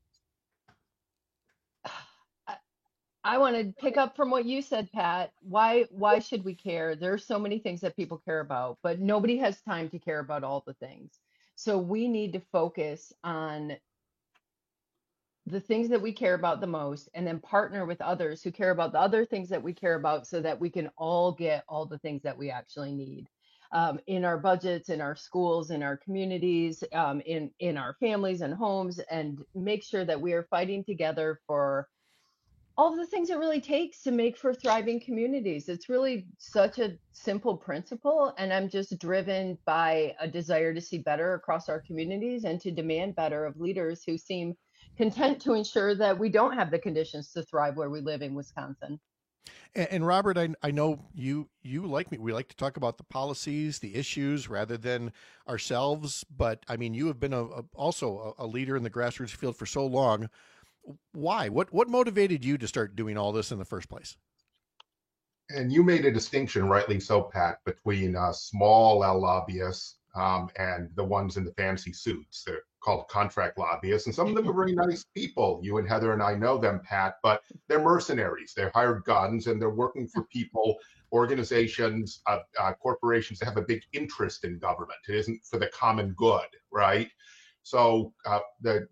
I want to pick up from what you said, Pat. Why should we care? There are so many things that people care about, but nobody has time to care about all the things. So we need to focus on the things that we care about the most, and then partner with others who care about the other things that we care about so that we can all get all the things that we actually need in our budgets, in our schools, in our communities, in our families and homes, and make sure that we are fighting together for all of the things it really takes to make for thriving communities. It's really such a simple principle, and I'm just driven by a desire to see better across our communities and to demand better of leaders who seem content to ensure that we don't have the conditions to thrive where we live in Wisconsin. And Robert, I know you like me. We like to talk about the policies, the issues, rather than ourselves. But I mean, you have been also a leader in the grassroots field for so long. Why? What motivated you to start doing all this in the first place? And you made a distinction, rightly so, Pat, between small L lobbyists and the ones in the fancy suits. They're called contract lobbyists, and some of them are very nice people. You and Heather and I know them, Pat, but they're mercenaries. They're hired guns, and they're working for people, organizations, corporations that have a big interest in government. It isn't for the common good, right? So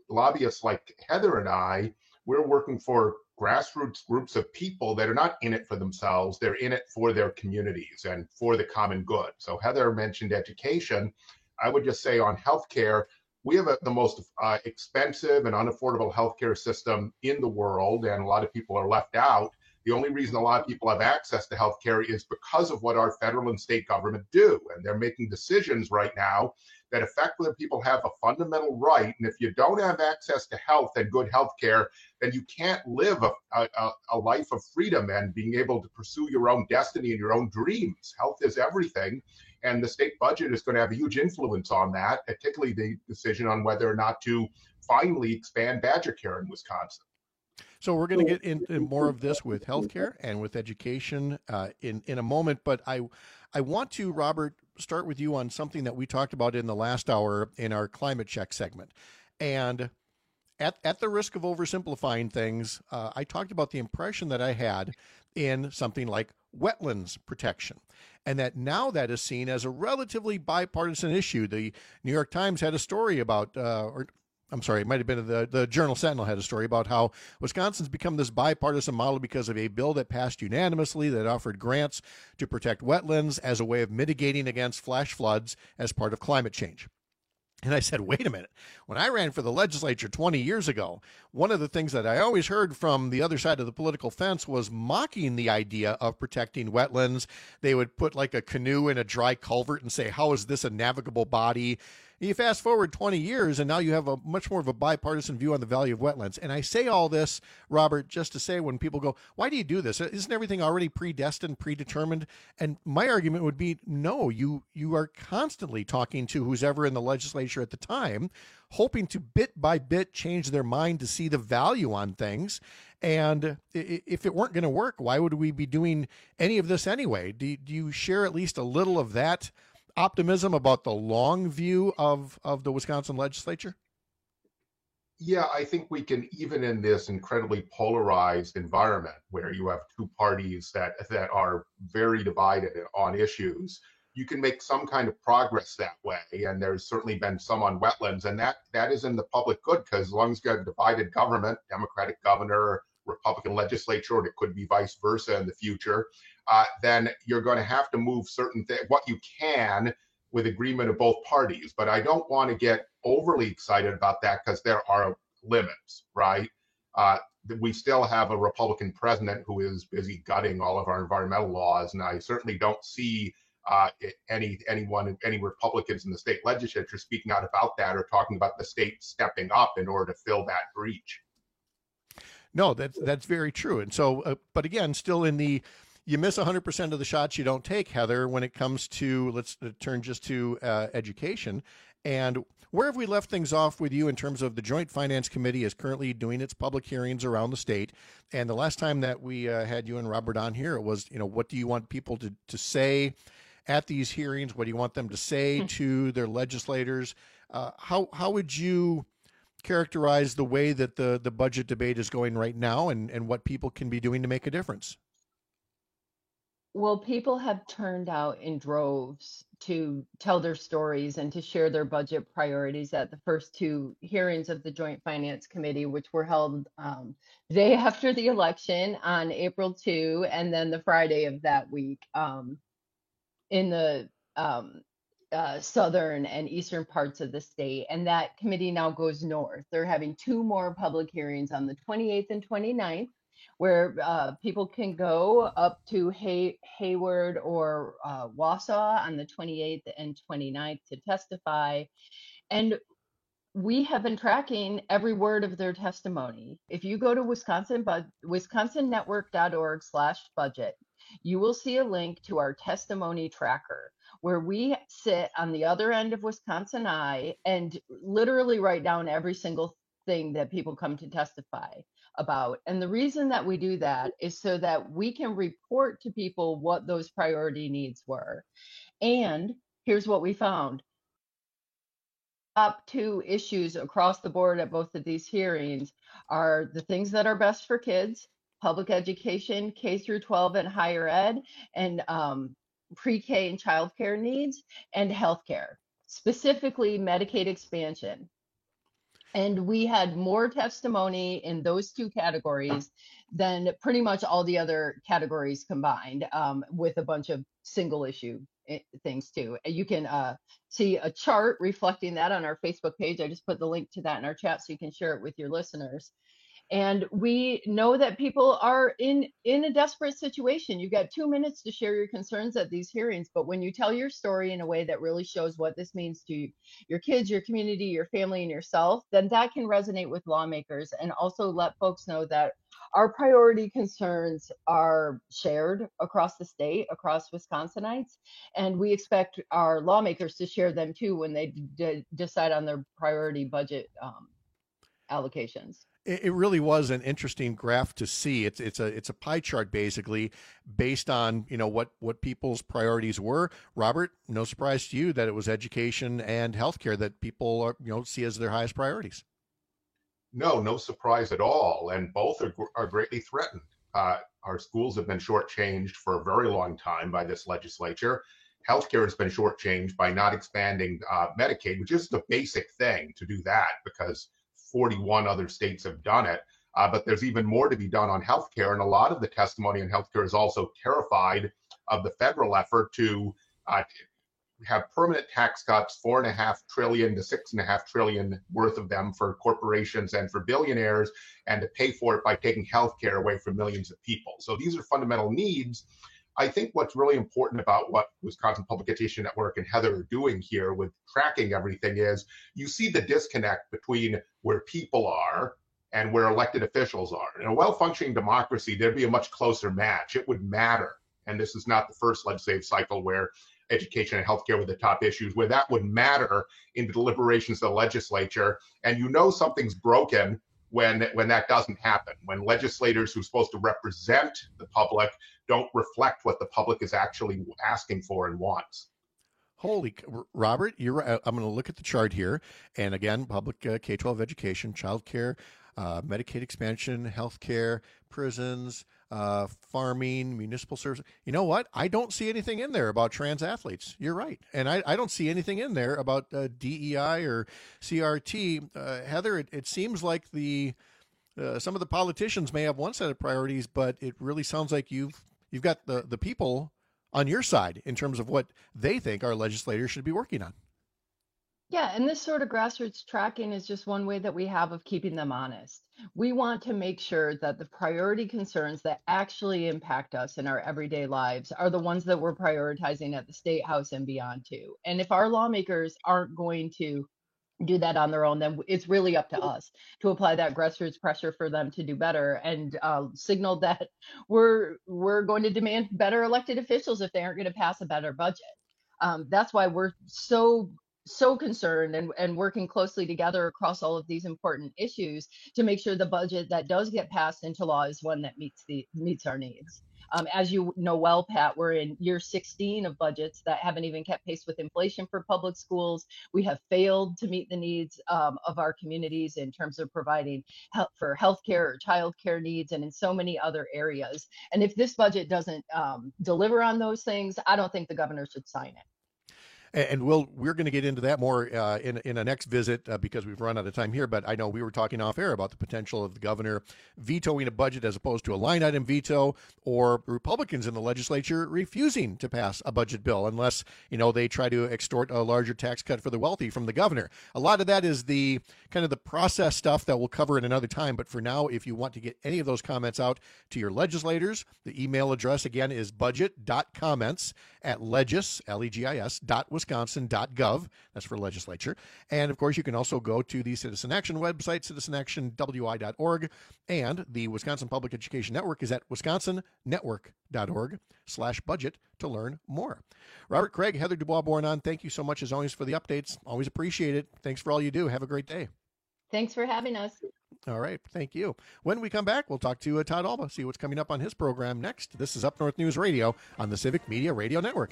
lobbyists like Heather and I, we're working for grassroots groups of people that are not in it for themselves. They're in it for their communities and for the common good. So Heather mentioned education. I would just say on healthcare, we have the most expensive and unaffordable healthcare system in the world, and a lot of people are left out. The only reason a lot of people have access to healthcare is because of what our federal and state government do. And they're making decisions right now that affect whether people have a fundamental right. And if you don't have access to health and good healthcare, then you can't live a life of freedom and being able to pursue your own destiny and your own dreams. Health is everything. And the state budget is going to have a huge influence on that, particularly the decision on whether or not to finally expand Badger Care in Wisconsin. So we're going to get into more of this with healthcare and with education in a moment. But I want to, Robert, start with you on something that we talked about in the last hour in our climate check segment. And at the risk of oversimplifying things, I talked about the impression that I had in something like wetlands protection, and that now that is seen as a relatively bipartisan issue. The New York Times had a story about, it might have been the Journal Sentinel had a story about how Wisconsin's become this bipartisan model because of a bill that passed unanimously that offered grants to protect wetlands as a way of mitigating against flash floods as part of climate change. And I said, wait a minute. When I ran for the legislature 20 years ago, one of the things that I always heard from the other side of the political fence was mocking the idea of protecting wetlands. They would put like a canoe in a dry culvert and say, how is this a navigable body? You fast forward 20 years, and now you have a much more of a bipartisan view on the value of wetlands. And I say all this, Robert, just to say when people go, why do you do this? Isn't everything already predestined, predetermined? And my argument would be, no, you are constantly talking to who's ever in the legislature at the time, hoping to bit by bit change their mind to see the value on things. And if it weren't going to work, why would we be doing any of this anyway? Do you share at least a little of that optimism about the long view of the Wisconsin legislature? Yeah, I think we can, even in this incredibly polarized environment where you have two parties that are very divided on issues, you can make some kind of progress that way. And there's certainly been some on wetlands, and that is in the public good, because as long as you have a divided government, Democratic governor, Republican legislature, and it could be vice versa in the future, then you're going to have to move certain things, what you can, with agreement of both parties. But I don't want to get overly excited about that, because there are limits, right? We still have a Republican president who is busy gutting all of our environmental laws, and I certainly don't see any Republicans in the state legislature speaking out about that or talking about the state stepping up in order to fill that breach. No, that's very true. And so, but again, still you miss 100% of the shots you don't take, Heather, when it comes to, let's turn just to education. And where have we left things off with you in terms of the Joint Finance Committee is currently doing its public hearings around the state? And the last time that we had you and Robert on here, it was, what do you want people to say at these hearings? What do you want them to say to their legislators? How would you characterize the way that the budget debate is going right now, and what people can be doing to make a difference? Well, people have turned out in droves to tell their stories and to share their budget priorities at the first two hearings of the Joint Finance Committee, which were held the day after the election on April 2, and then the Friday of that week in the southern and eastern parts of the state. And that committee now goes north. They're having two more public hearings on the 28th and 29th, where people can go up to Hayward or Wausau on the 28th and 29th to testify. And we have been tracking every word of their testimony. If you go to wisconsonnetwork.org/budget, you will see a link to our testimony tracker, where we sit on the other end of Wisconsin Eye and literally write down every single thing that people come to testify about. And the reason that we do that is so that we can report to people what those priority needs were. And here's what we found. Top two issues across the board at both of these hearings are the things that are best for kids, public education, K through 12 and higher ed, and pre-K and childcare needs, and healthcare, specifically Medicaid expansion. And we had more testimony in those two categories than pretty much all the other categories combined, with a bunch of single issue things too. And you can see a chart reflecting that on our Facebook page. I just put the link to that in our chat so you can share it with your listeners. And we know that people are in a desperate situation. You've got 2 minutes to share your concerns at these hearings, but when you tell your story in a way that really shows what this means to your kids, your community, your family, and yourself, then that can resonate with lawmakers and also let folks know that our priority concerns are shared across the state, across Wisconsinites, and we expect our lawmakers to share them too when they decide on their priority budget allocations. It really was an interesting graph to see. It's a pie chart basically based on, what people's priorities were. Robert, no surprise to you that it was education and healthcare that people are, see as their highest priorities. No surprise at all. And both are greatly threatened. Our schools have been shortchanged for a very long time by this legislature. Healthcare has been shortchanged by not expanding Medicaid, which is the basic thing to do that because 41 other states have done it, but there's even more to be done on healthcare. And a lot of the testimony on healthcare is also terrified of the federal effort to have permanent tax cuts, $4.5 trillion to $6.5 trillion worth of them for corporations and for billionaires, and to pay for it by taking healthcare away from millions of people. So these are fundamental needs. I think what's really important about what Wisconsin Public Education Network and Heather are doing here with tracking everything is you see the disconnect between where people are and where elected officials are. In a well-functioning democracy, there'd be a much closer match. It would matter. And this is not the first legislative cycle where education and healthcare were the top issues, where that would matter in the deliberations of the legislature. And something's broken when that doesn't happen, when legislators who are supposed to represent the public don't reflect what the public is actually asking for and wants. Robert, you're right. I'm going to look at the chart here. And again, public K-12 education, childcare, Medicaid expansion, healthcare, prisons, farming, municipal services. You know what? I don't see anything in there about trans athletes. You're right. And I don't see anything in there about DEI or CRT. Heather, it seems like some of the politicians may have one set of priorities, but it really sounds like you've got the people on your side in terms of what they think our legislators should be working on. Yeah, and this sort of grassroots tracking is just one way that we have of keeping them honest. We want to make sure that the priority concerns that actually impact us in our everyday lives are the ones that we're prioritizing at the State House and beyond too. And if our lawmakers aren't going to do that on their own, then it's really up to us to apply that grassroots pressure for them to do better and signal that we're going to demand better elected officials if they aren't going to pass a better budget. That's why we're so concerned and working closely together across all of these important issues to make sure the budget that does get passed into law is one that meets our needs. As you know well, Pat, we're in year 16 of budgets that haven't even kept pace with inflation for public schools. We have failed to meet the needs of our communities in terms of providing help for healthcare or childcare needs and in so many other areas. And if this budget doesn't deliver on those things, I don't think the governor should sign it. And we're going to get into that more in a next visit because we've run out of time here. But I know we were talking off air about the potential of the governor vetoing a budget as opposed to a line item veto, or Republicans in the legislature refusing to pass a budget bill unless, they try to extort a larger tax cut for the wealthy from the governor. A lot of that is the kind of the process stuff that we'll cover in another time. But for now, if you want to get any of those comments out to your legislators, the email address again is budget.comments@legis, legis.wisconsin.gov. That's for legislature. And of course, you can also go to the Citizen Action website, citizenactionwi.org. And the Wisconsin Public Education Network is at wisconsonnetwork.org/budget to learn more. Robert Craig, Heather Dubois-Bournon, thank you so much as always for the updates. Always appreciate it. Thanks for all you do. Have a great day. Thanks for having us. All right. Thank you. When we come back, we'll talk to Todd Alba, see what's coming up on his program next. This is Up North News Radio on the Civic Media Radio Network.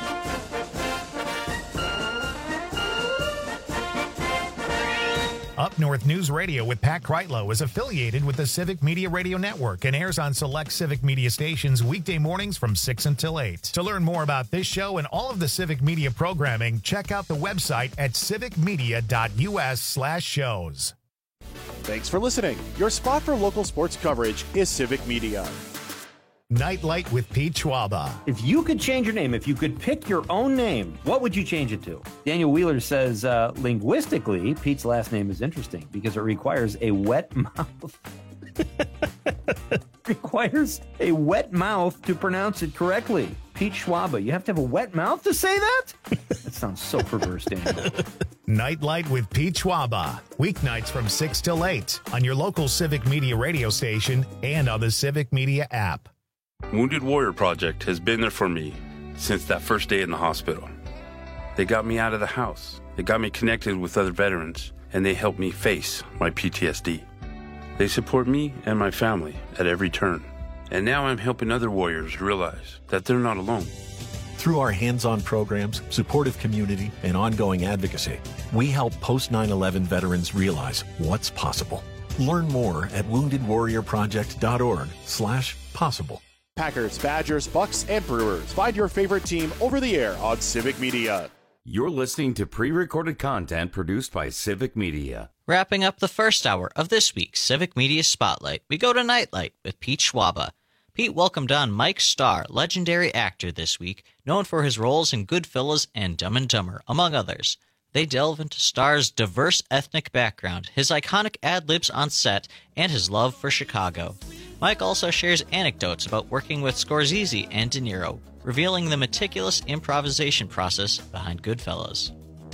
Up North News Radio with Pat Kreitlow is affiliated with the Civic Media Radio Network and airs on select Civic Media stations weekday mornings from 6 until 8. To learn more about this show and all of the Civic Media programming, check out the website at civicmedia.us/shows. Thanks for listening. Your spot for local sports coverage is Civic Media. Nightlight with Pete Schwaba. If you could change your name, if you could pick your own name, what would you change it to? Daniel Wheeler says, linguistically, Pete's last name is interesting because it requires a wet mouth. Requires a wet mouth to pronounce it correctly. Pete Schwaba. You have to have a wet mouth to say that? That sounds so perverse, Daniel. Nightlight with Pete Schwaba. Weeknights from 6 till 8 on your local Civic Media radio station and on the Civic Media app. Wounded Warrior Project has been there for me since that first day in the hospital. They got me out of the house. They got me connected with other veterans, and they helped me face my PTSD. They support me and my family at every turn. And now I'm helping other warriors realize that they're not alone. Through our hands-on programs, supportive community, and ongoing advocacy, we help post-9/11 veterans realize what's possible. Learn more at woundedwarriorproject.org/possible. Packers, Badgers, Bucks, and Brewers. Find your favorite team over the air on Civic Media. You're listening to pre-recorded content produced by Civic Media. Wrapping up the first hour of this week's Civic Media Spotlight, we go to Nightlight with Pete Schwaba. Pete welcomed on Mike Starr, legendary actor this week, known for his roles in Goodfellas and Dumb and Dumber, among others. They delve into Starr's diverse ethnic background, his iconic ad-libs on set, and his love for Chicago. Mike also shares anecdotes about working with Scorsese and De Niro, revealing the meticulous improvisation process behind Goodfellas.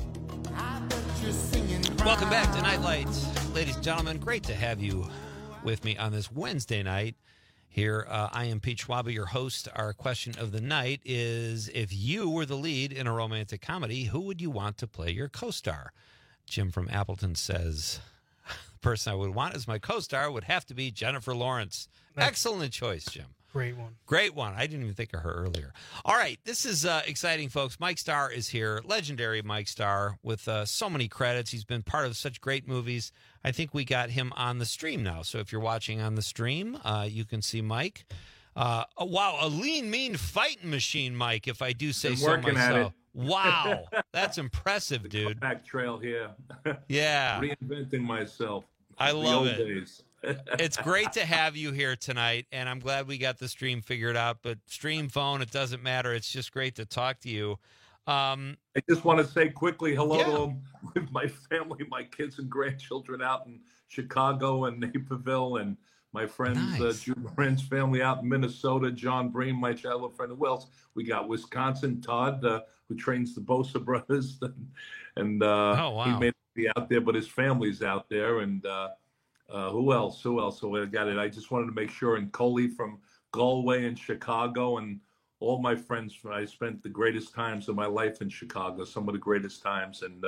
Welcome back to Nightlight. Ladies and gentlemen, great to have you with me on this Wednesday night. Here, I am Pete Schwaba, your host. Our question of the night is, if you were the lead in a romantic comedy, who would you want to play your co-star? Jim from Appleton says, the person I would want as my co-star would have to be Jennifer Lawrence. Excellent choice, Jim. Great one. Great one. I didn't even think of her earlier. All right, this is exciting, folks. Mike Starr is here, legendary Mike Starr, with so many credits. He's been part of such great movies. I think we got him on the stream now. So if you're watching on the stream, you can see Mike. Wow, a lean, mean fighting machine, Mike, if I do say so myself. Wow, that's impressive, dude. Back trail here. Yeah. Reinventing myself. I love it. Days. It's great to have you here tonight, and I'm glad we got the stream figured out. But stream, phone, it doesn't matter. It's just great to talk to you. I just want to say quickly hello to them with my family, my kids and grandchildren out in Chicago and Naperville, and my friends, Drew Moran's family out in Minnesota, John Breen, my childhood friend. Who else? We got Wisconsin, Todd, who trains the Bosa brothers, and he may not be out there, but his family's out there, and who else? So I got it. I just wanted to make sure. And Coley from Galway and Chicago, and all my friends. I spent the greatest times of my life in Chicago, some of the greatest times, and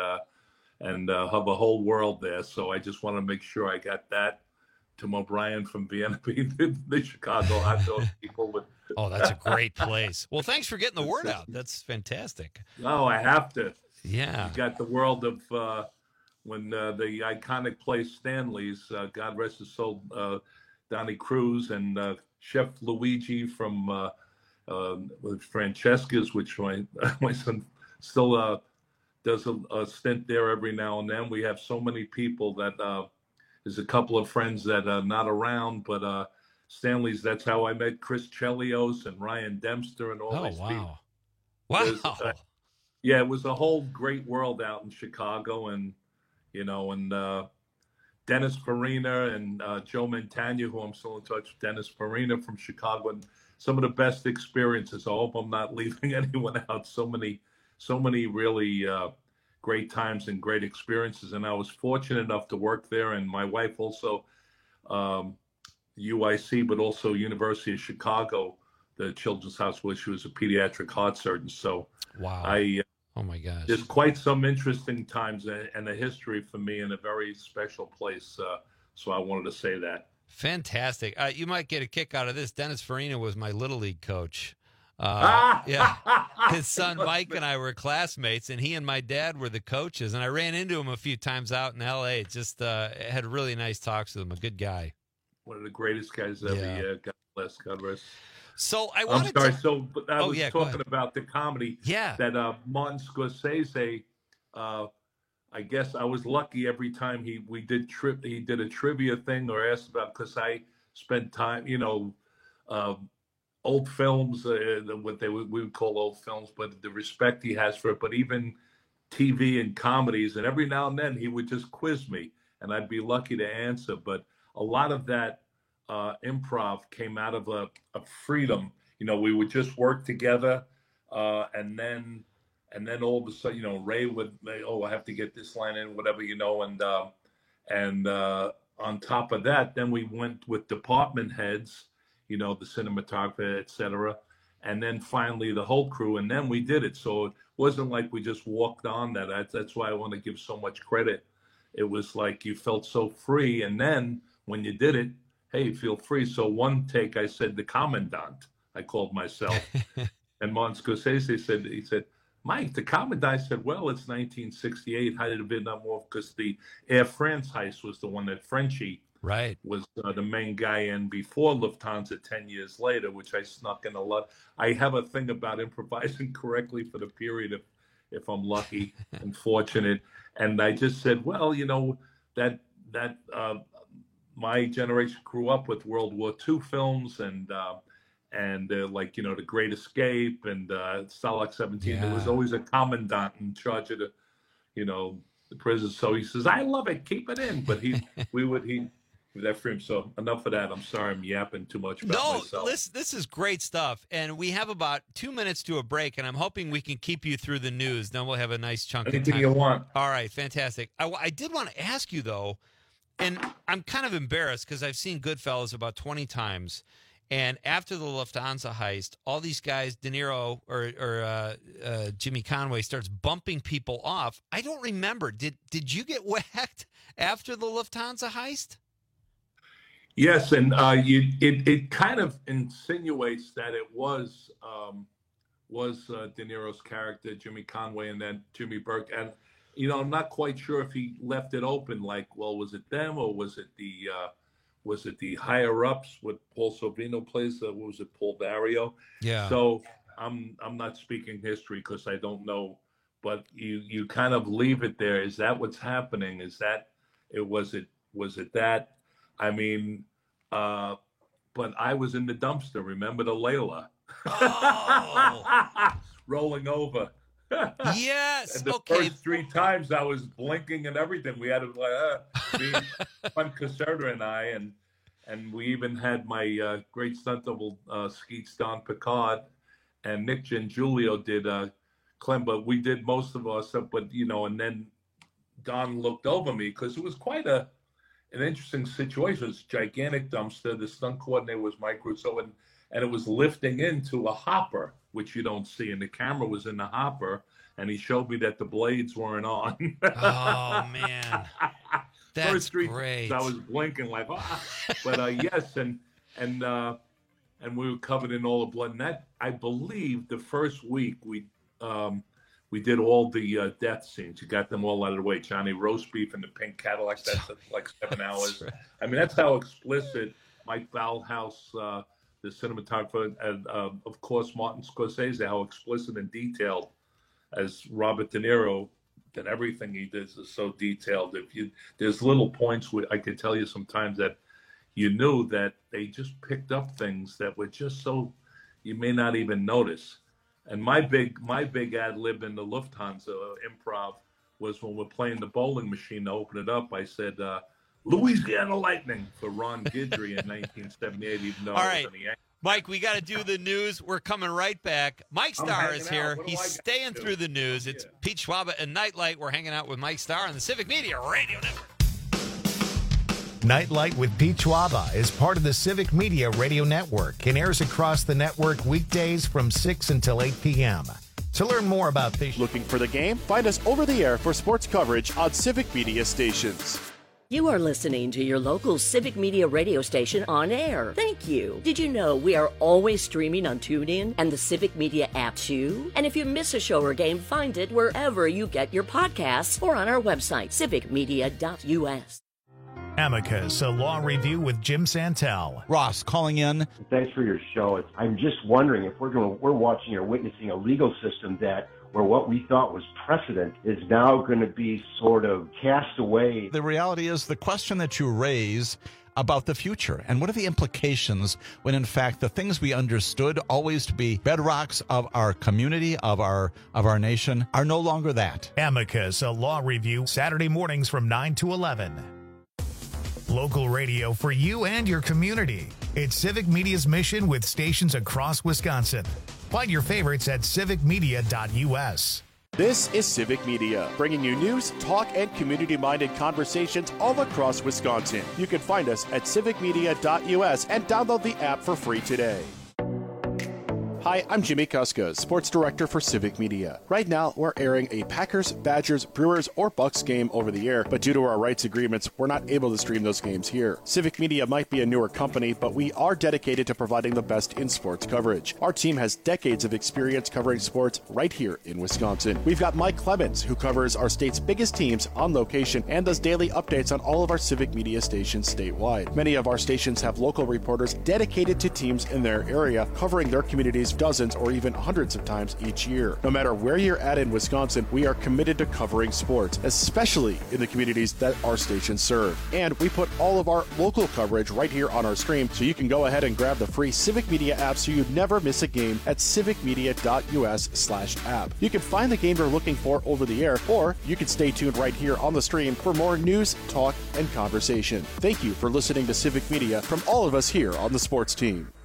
have a whole world there. So I just want to make sure I got that. Tim O'Brien from Vienna, the Chicago hot dog people. Oh, that's a great place. Well, thanks for getting the word out. That's fantastic. Oh, I have to. Yeah. You got the world of when the iconic place Stanley's, God rest his soul, Donnie Cruz and Chef Luigi from Francesca's, which my son still does a stint there every now and then. We have so many people that there's a couple of friends that are not around, but Stanley's, that's how I met Chris Chelios and Ryan Dempster and all these people. Wow. Yeah, it was a whole great world out in Chicago, and Dennis Farina and Joe Montagna, who I'm still in touch with, Dennis Farina from Chicago, and some of the best experiences. I hope I'm not leaving anyone out. So many really great times and great experiences. And I was fortunate enough to work there. And my wife also, UIC, but also University of Chicago, the Children's Hospital, she was a pediatric heart surgeon. So wow. Oh my gosh. There's quite some interesting times and a history for me in a very special place. So I wanted to say that. Fantastic. You might get a kick out of this. Dennis Farina was my Little League coach. Yeah, his son Mike and I were classmates, and he and my dad were the coaches. And I ran into him a few times out in L.A. Just had really nice talks with him. A good guy. One of the greatest guys ever. Yeah, God bless, God rest. So I was talking about the comedy. Yeah, that Martin Scorsese. I guess I was lucky every time he did a trivia thing or asked about, because I spent time, old films, what we would call old films, but the respect he has for it. But even TV and comedies, and every now and then he would just quiz me, and I'd be lucky to answer. But a lot of that improv came out of a freedom. We would just work together, and then all of a sudden, Ray would, I have to get this line in, whatever, and on top of that, then we went with department heads, the cinematographer, etc. And then finally the whole crew, and then we did it. So it wasn't like we just walked on that. That's why I want to give so much credit. It was like you felt so free. And then when you did it, hey, feel free. So one take, I said, the commandant, I called myself. And Martin Scorsese said, Mike, the commandant. I said, well, it's 1968, height of the Vietnam War, because the Air France heist was the one that Frenchie was the main guy in before Lufthansa 10 years later, which I snuck in a lot. I have a thing about improvising correctly for the period if I'm lucky and fortunate. And I just said, well, that my generation grew up with World War II films and like, The Great Escape and Stalag 17. There was always a commandant in charge of the prison. So he says, I love it, keep it in. But that frame. So enough of that. I'm sorry, I'm yapping too much about myself. This is great stuff. And we have about 2 minutes to a break, and I'm hoping we can keep you through the news. Then we'll have a nice chunk of time. Anything you want. All right, fantastic. I did want to ask you, though, and I'm kind of embarrassed because I've seen Goodfellas about 20 times. And after the Lufthansa heist, all these guys, De Niro or Jimmy Conway, starts bumping people off. I don't remember. Did you get whacked after the Lufthansa heist? Yes, and it kind of insinuates that it was De Niro's character, Jimmy Conway, and then Jimmy Burke. And I'm not quite sure if he left it open. Like, well, was it them or was it the higher ups? What Paul Sorvino plays? What was it, Paul Vario? Yeah. So I'm not speaking history because I don't know, but you kind of leave it there. Is that what's happening? Is that it? Was it that? I mean, but I was in the dumpster. Remember the Layla? Oh. Rolling over. Yes. And the first 3 times I was blinking and everything. We had to Juan Caserta and I, and we even had my great stunt double Skeets Don Picard, and Nick Gengulio did Clem, but we did most of our stuff. But and then Don looked over me because it was quite an interesting situation. It was a gigantic dumpster. The stunt coordinator was Mike Russo, and it was lifting into a hopper, which you don't see. And the camera was in the hopper, and he showed me that the blades weren't on. Oh, man. That's First 3 great. I was blinking like, But yes, and we were covered in all the blood. And that, I believe, the first week we did all the death scenes. You got them all out of the way. Johnny Roast Beef in the pink Cadillac. That's like 7 hours. Right. I mean, that's how explicit Mike Ballhaus, the cinematographer, and of course Martin Scorsese, how explicit and detailed as Robert De Niro. That everything he does is so detailed. There's little points where I could tell you sometimes that you knew that they just picked up things that were just so you may not even notice. And my big ad lib in the Lufthansa improv was when we're playing the bowling machine to open it up. I said, Louisiana Lightning for Ron Guidry in 1978, even though All I right. was in the Yankees. Mike, we got to do the news. We're coming right back. Mike Starr is here. He's staying through the news. It's Pete Schwab and Nightlight. We're hanging out with Mike Starr on the Civic Media Radio Network. Nightlight with Pete Schwaba is part of the Civic Media Radio Network and airs across the network weekdays from 6 until 8 p.m. To learn more about this, looking for the game? Find us over the air for sports coverage on Civic Media stations. You are listening to your local Civic Media radio station on air. Thank you. Did you know we are always streaming on TuneIn and the Civic Media app too? And if you miss a show or game, find it wherever you get your podcasts or on our website, civicmedia.us. Amicus, a law review with Jim Santel. Ross calling in. Thanks for your show. I'm just wondering if we're watching or witnessing a legal system where what we thought was precedent is now going to be sort of cast away. The reality is the question that you raise about the future and what are the implications when in fact the things we understood always to be bedrocks of our community, of our nation, are no longer that. Amicus, a law review, Saturday mornings from 9 to 11. Local radio for you and your community. It's Civic Media's mission with stations across Wisconsin. Find your favorites at civicmedia.us. This is Civic Media, bringing you news, talk, and community-minded conversations all across Wisconsin. You can find us at civicmedia.us and download the app for free today. Hi, I'm Jimmy Kuska, Sports Director for Civic Media. Right now, we're airing a Packers, Badgers, Brewers, or Bucks game over the air, but due to our rights agreements, we're not able to stream those games here. Civic Media might be a newer company, but we are dedicated to providing the best in sports coverage. Our team has decades of experience covering sports right here in Wisconsin. We've got Mike Clemens, who covers our state's biggest teams on location and does daily updates on all of our Civic Media stations statewide. Many of our stations have local reporters dedicated to teams in their area, covering their communities dozens or even hundreds of times each year. No matter where you're at in Wisconsin, we are committed to covering sports, especially in the communities that our stations serve. And we put all of our local coverage right here on our stream, so you can go ahead and grab the free Civic Media app so you never miss a game at civicmedia.us/app. You can find the game you're looking for over the air, or you can stay tuned right here on the stream for more news, talk, and conversation. Thank you for listening to Civic Media from all of us here on the sports team.